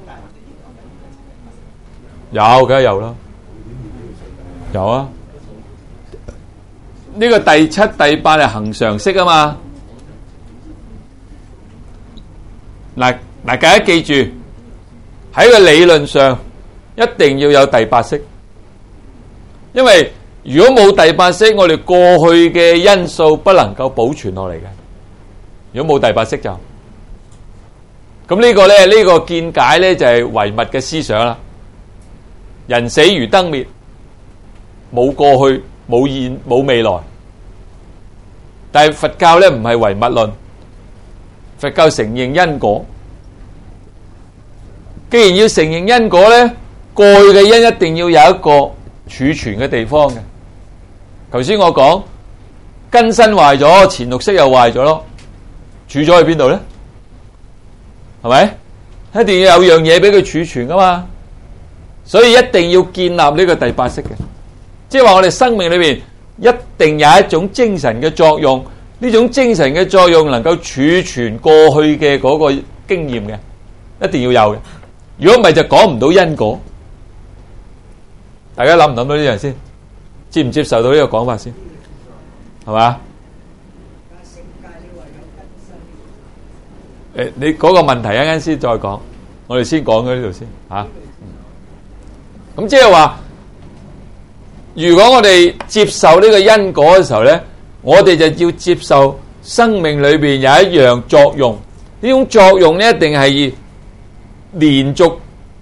Speaker 1: 有，梗係有啦，有啊。呢個第七、第八係恆常識啊嘛。嗱嗱，大家記住喺個理論上一定要有第八識，因為如果冇第八識，我哋過去嘅因素不能夠保存落嚟嘅。如果冇第八識就，咁呢個咧，呢個見解咧就係唯物嘅思想啦。人死如燈滅，冇過去，冇現，冇未來。但係佛教咧唔係唯物論，佛教承認因果。既然要承認因果咧，過去嘅因一定要有一個儲存嘅地方嘅。頭先我講根身壞咗，前六識又壞咗咯，儲咗去邊度咧？係咪？一定要有樣嘢俾佢儲存噶嘛，所以一定要建立呢個第八識嘅，即係話我哋生命裏邊一定有一種精神嘅作用，呢種精神嘅作用能夠儲存過去嘅嗰個經驗嘅，一定要有嘅。如果唔係就講唔到因果。大家諗唔諗到呢樣先？接唔接受到呢個講法先？係嘛？誒，你嗰個問題一陣先再講，我哋先講咗呢度先嚇。咁即係話，如果我哋接受呢個因果嘅時候咧，我哋就要接受生命裏邊有一樣作用，呢種作用咧一定係連續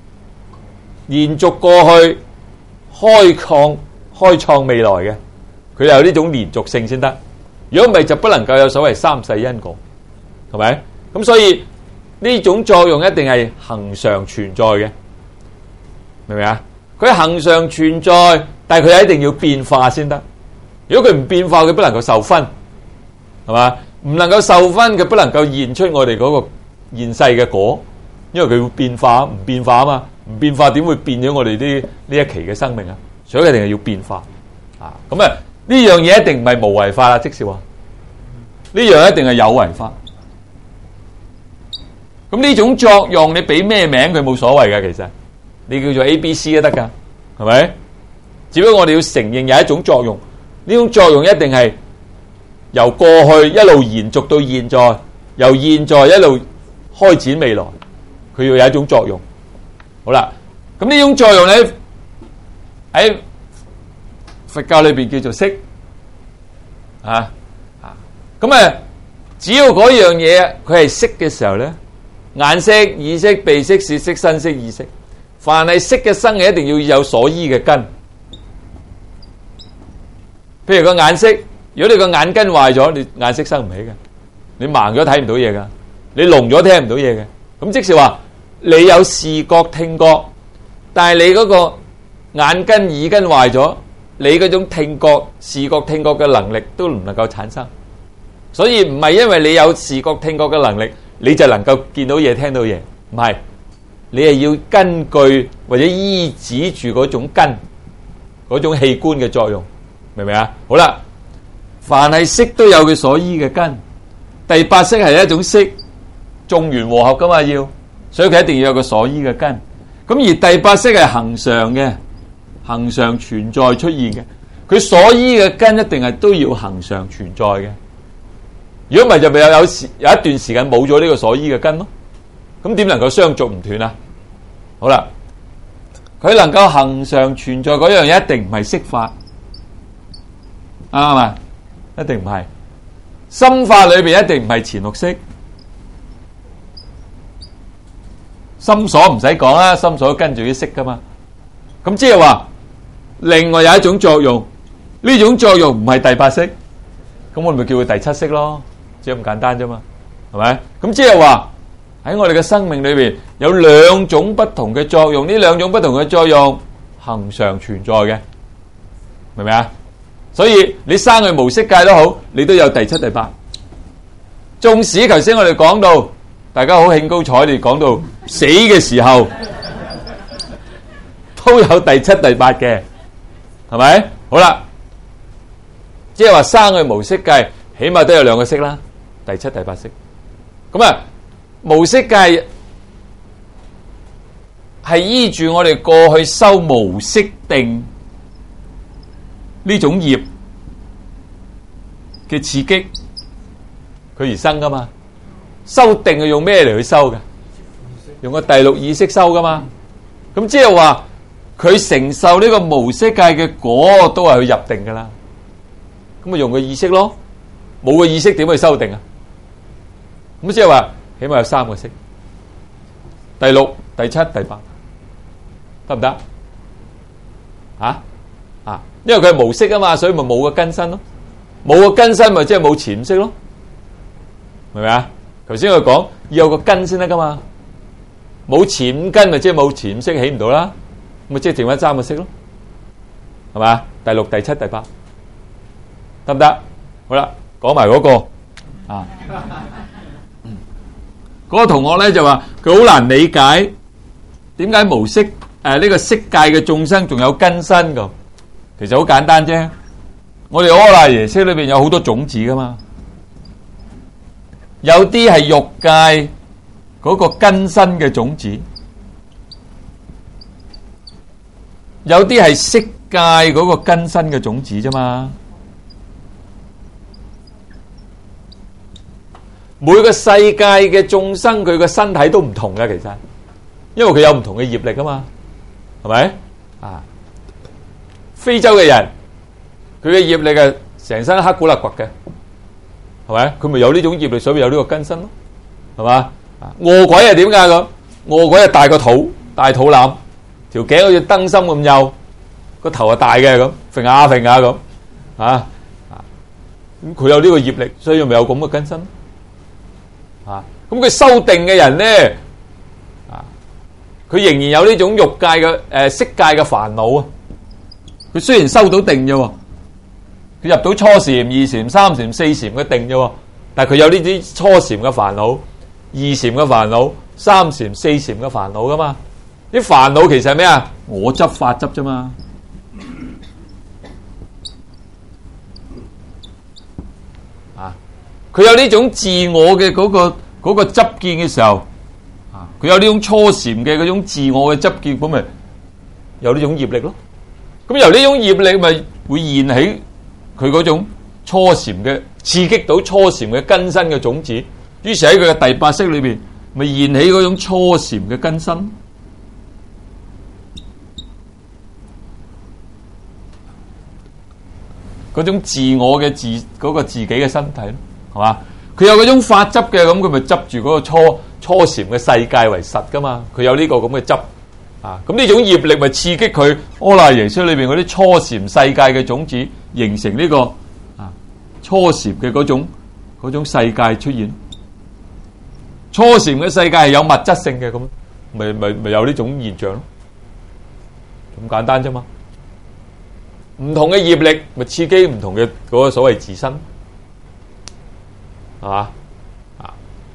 Speaker 1: 延續過去，開創開創未來嘅， 佢有呢種連續性先得。如果唔係，就不能夠有所謂三世因果，係咪？咁所以呢種作用一定係恒常存在嘅，明唔明啊？佢恒常存在，但係佢一定要變化先得。如果佢唔變化，佢不能夠受分，係嘛？唔能夠受分，佢不能夠現出我哋嗰個現世嘅果，因為佢會變化，唔變化啊嘛，唔變化點會變咗我哋啲呢一期嘅生命啊？所以一定係要變化啊！咁啊〜呢樣嘢一定唔係無為法啦，即是話呢樣一定係有為法。咁呢種作用你俾咩名佢冇所謂嘅，其實你叫做 A、B、C 都得噶，係咪？只不過我哋要承認有一種作用，呢種作用一定係由過去一路延續到現在，由現在一路開展未來，佢要有一種作用。好啦，咁呢種作用咧喺佛教裏邊叫做色啊啊，咁啊，只要嗰樣嘢佢係色嘅時候咧，眼色、耳色、鼻色、舌色、身色、意識，凡係色嘅生嘅，一定要有所依嘅根。譬如個眼色，如果你個眼根壞咗，你眼色生唔起嘅，你盲咗睇唔到嘢噶，你聾咗聽唔到嘢嘅。咁即是話你有視覺、聽覺，但係你嗰個眼根、耳根壞咗。你嗰種聽覺、視覺、聽覺嘅能力都唔能夠產生，所以唔係因為你有視覺、聽覺嘅能力，你就能夠見到嘢、聽到嘢，唔係，你係要根據或者依止住嗰種根、嗰種器官嘅作用，明唔明啊？好啦，凡係色都有佢所依嘅根，第八識係一種色，眾緣和合噶嘛要，所以佢一定要有個所依嘅根。咁而第八識係恒常嘅。恒常存在出現嘅，佢所依嘅根一定係都要恒常存在嘅。如果唔係就咪有有時有一段時間冇咗呢個所依嘅根咯。咁點能夠相續唔斷啊？好啦，佢能夠恒常存在嗰樣嘢一定唔係色法，啱嘛？一定唔係。心法裏邊一定唔係前六識，心所唔使講啦，心所跟住啲識噶嘛。咁即係話。另外有一種作用，呢種作用唔係第八識，咁我咪叫佢第七識咯，只係咁簡單啫嘛，係咪？咁即係話喺我哋嘅生命裏邊有兩種不同嘅作用，呢兩種不同嘅作用恆常存在嘅，明唔明啊？所以你生佢無色界都好，你都有第七、第八。縱使頭先我哋講到，大家好興高采烈講到死嘅時候，都有第七、第八嘅。係咪？好啦，即係話生佢無色界，起碼都有兩個色啦，第七、第八識。咁啊，無色界係依住我哋過去修無色定呢種業嘅刺激，佢而生噶嘛。修定係用咩嚟去修嘅？用個第六意識修噶嘛。咁即係話。佢承受呢個無色界嘅果，都係去入定噶啦。咁咪用個意識咯，冇個意識點去修定啊？咁即係話，起碼有三個識，第六、第七、第八，得唔得？啊啊！因為佢係無色啊嘛，所以咪冇個根身咯。冇個根身咪即係冇潛識咯，明唔明啊？頭先佢講要有個根先得噶嘛，冇潛根咪即係冇潛識起唔到啦。咪即係剩翻三個識咯，係嘛？第六、第七、第八，得唔得？好啦，講埋嗰個啊，嗰個同學咧就話佢好難理解點解無色誒呢個色界嘅眾生仲有根身㗎？其實好簡單啫，我哋阿賴耶識裏邊有好多種子噶嘛，有啲係欲界嗰個根身嘅種子。有啲係色界嗰個根身嘅種子啫嘛，每個世界嘅眾生佢個身體都唔同嘅，其實，因為佢有唔同嘅業力啊嘛，係咪啊？非洲嘅人，佢嘅業力係成身黑古勒骨嘅，係咪？佢咪有呢種業力，所以有呢個根身咯，係嘛？餓鬼係點解咁？餓鬼係大個肚，大肚腩。條頸好似燈芯咁幼，個頭係大嘅咁，揈下揈下咁， 啊啊！咁佢有呢個業力，所以咪有咁嘅根身啊！咁佢修定嘅人咧啊，佢仍然有呢種欲界嘅誒色界嘅煩惱啊！佢雖然修到定啫，佢入到初禪、二禪、三禪、四禪嘅定啫，但係佢有呢啲初禪嘅煩惱、二禪嘅煩惱、三禪、四禪嘅煩惱噶嘛？啲煩惱其實係咩啊？我執法執啫嘛。啊，佢有呢種自我嘅嗰個嗰個執見嘅時候，啊，佢有呢種初禪嘅嗰種自我嘅執見，咁咪有呢種業力咯。咁由呢種業力咪會現起佢嗰種初禪嘅刺激到初禪嘅根身嘅種子，於是喺佢嘅第八識裏邊咪現起嗰種初禪嘅根身。嗰種自我嘅自嗰、嗰個自己嘅身體咯，係嘛？佢有嗰種法執嘅，咁佢咪執住嗰個初初禪嘅世界為實噶嘛？佢有呢個咁嘅執啊，咁呢種業力咪刺激佢阿賴耶識裏邊嗰啲初禪世界嘅種子，形成呢、呢個啊初禪嘅嗰種嗰種世界出現。初禪嘅世界係有物質性嘅，咁咪咪咪有呢種現象咯，咁簡單啫嘛。唔同嘅業力咪刺激唔同嘅嗰個所謂自身，係嘛？啊！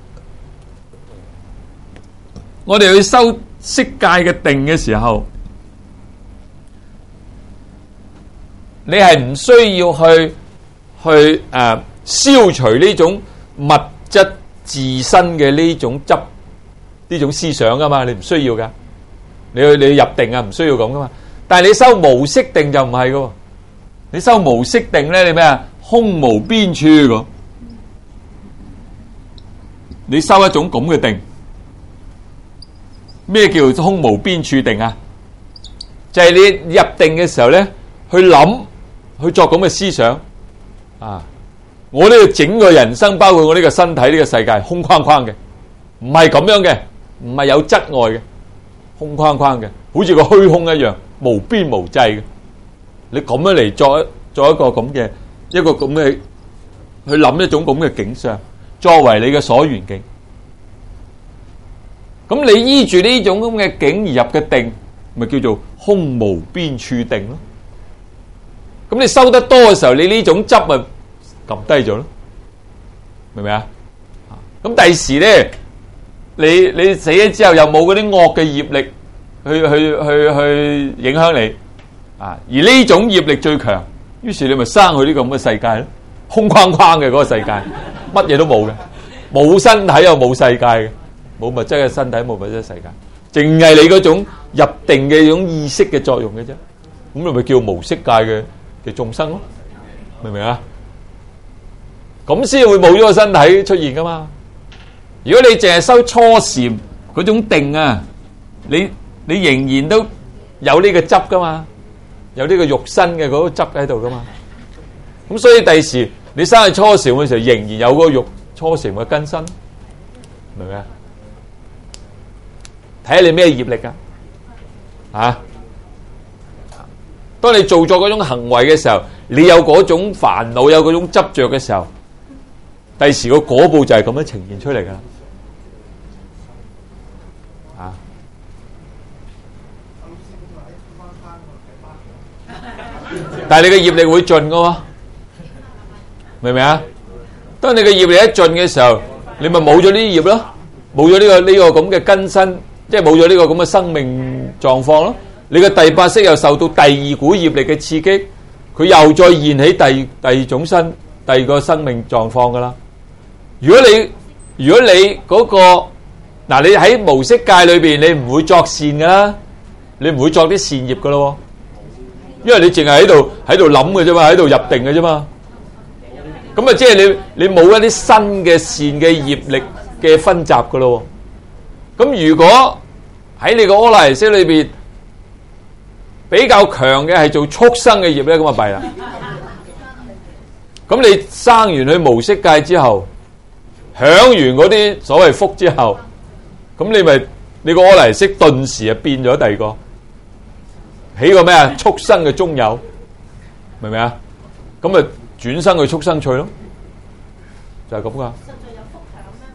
Speaker 1: 我哋去修色界嘅定嘅時候，你係唔需要去去誒、呃、消除呢種物質自身嘅呢種執呢種思想噶嘛？你唔需要噶，你去你入定啊，唔需要咁噶嘛。但係你修無色定就唔係噶，你修無色定咧，你咩啊？空無邊處個，你修一種咁嘅定，咩叫空無邊處定啊？就係、是、你入定嘅時候咧，去諗，去作咁嘅思想啊！我呢個整個人生，包括我呢個身體，呢、這個世界，空框框嘅，唔係咁樣嘅，唔係有質外嘅，空框框嘅，好似個虛空一樣。無邊無際嘅，你咁樣嚟作作一個咁嘅一個咁嘅去諗一種咁嘅景象，作為你嘅所緣境。咁你依住呢種咁嘅境而入嘅定，咪叫做空無邊處定咯。咁你收得多嘅時候，你呢種執咪撳低咗咯，明唔明啊？咁第時咧，你你死咗之後，又冇嗰啲惡嘅業力。去去去去影響你啊！而呢種業力最強，於是你咪生去呢個咁嘅世界咯，空框框嘅嗰個世界，乜嘢都冇嘅，冇身體又冇世界嘅，冇物質嘅身體，冇物質嘅世界，淨係你嗰種入定嘅種意識嘅作用嘅啫。咁你咪叫無色界嘅嘅眾生咯，明唔明啊？咁先會冇咗個身體出現噶嘛。如果你淨係修初禪嗰種定啊，你你仍然都有呢個執噶嘛，有呢個肉身嘅嗰個執喺度噶嘛。咁所以第時你生去初禪嘅時候，仍然有嗰個肉初禪嘅根身，明唔明啊？睇下你咩業力噶，啊！當你做咗嗰種行為嘅時候，你有嗰種煩惱，有嗰種執着嘅時候，第時個果報就係咁樣呈現出嚟噶啦。但係你嘅業力會盡噶喎，明唔明啊？當你嘅業力一盡嘅時候，你咪冇咗呢啲業咯，冇咗呢個呢個咁嘅根身，即係冇咗呢個咁嘅生命狀況咯。你嘅第八識又受到第二股業力嘅刺激，佢又再現起第第二種身、第二個生命狀況噶啦。如果你如果你嗰個嗱，你喺無色界裏邊，你唔會作善噶啦，你唔會作啲善業噶咯。因為你淨係喺度喺度諗嘅啫嘛，喺度入定嘅啫嘛，咁啊即係你你冇一啲新嘅善嘅業力嘅分集噶咯。咁如果喺你個阿賴耶識裏邊比較強嘅係做畜生嘅業咧，咁啊弊啦。咁你生完去無色界之後，享完嗰啲所謂福之後，咁你咪你個阿賴耶識頓時啊變咗第二個。起個咩啊？畜生嘅中有，明唔明啊？ 咁啊轉生去畜生趣咯，就係咁噶。
Speaker 3: 實在有福享咩？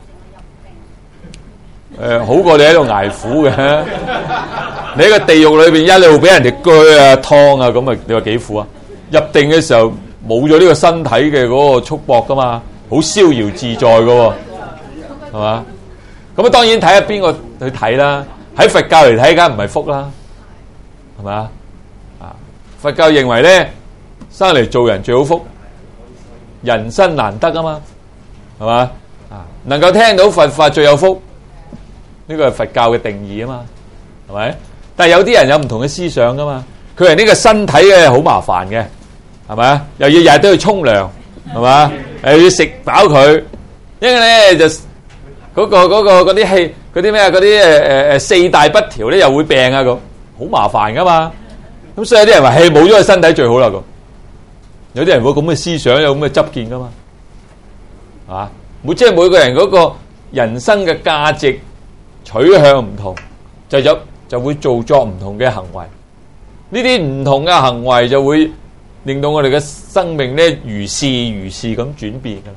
Speaker 3: 嗰度成日入定。
Speaker 1: 誒、好過你喺度捱苦嘅，你喺個地獄裏邊一路俾人哋鋸啊、燙啊，咁啊，你話幾苦啊？入定嘅時候冇咗呢個身體嘅嗰個束縛噶嘛，好逍遙自在噶喎，係嘛？咁啊，當然睇下邊個去睇啦。喺佛教嚟睇，梗係唔係福啦，係咪啊？啊，佛教認為咧，生嚟做人最好福，人生難得啊嘛，係嘛？啊，能夠聽到佛法最有福。呢個係佛教嘅定義啊嘛，係咪？但係有啲人有唔同嘅思想噶嘛，佢係呢個身體嘅好麻煩嘅，係咪啊？又要日日都要沖涼，係嘛？又要食飽佢，因為咧就嗰個嗰個嗰啲氣嗰啲咩啊嗰啲誒誒誒四大不調咧又會病啊咁，好麻煩噶嘛。咁所以有啲人話：係冇咗個身體最好啦咁。有啲人會咁嘅思想，有咁嘅執見噶嘛，啊？每即係每個人嗰個人生嘅價值取向唔同，就有就會做作唔同嘅行為。呢啲唔同嘅行為就會令到我哋嘅生命咧如是如是咁轉變噶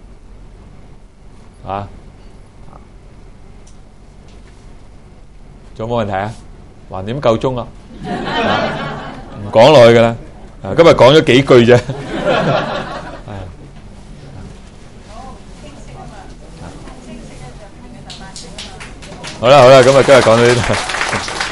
Speaker 1: 啦。啊，仲有冇問題啊？還點夠鐘啊？唔講落去噶啦。啊，今日講咗幾句啫。好啦好啦，咁啊今日講到呢度。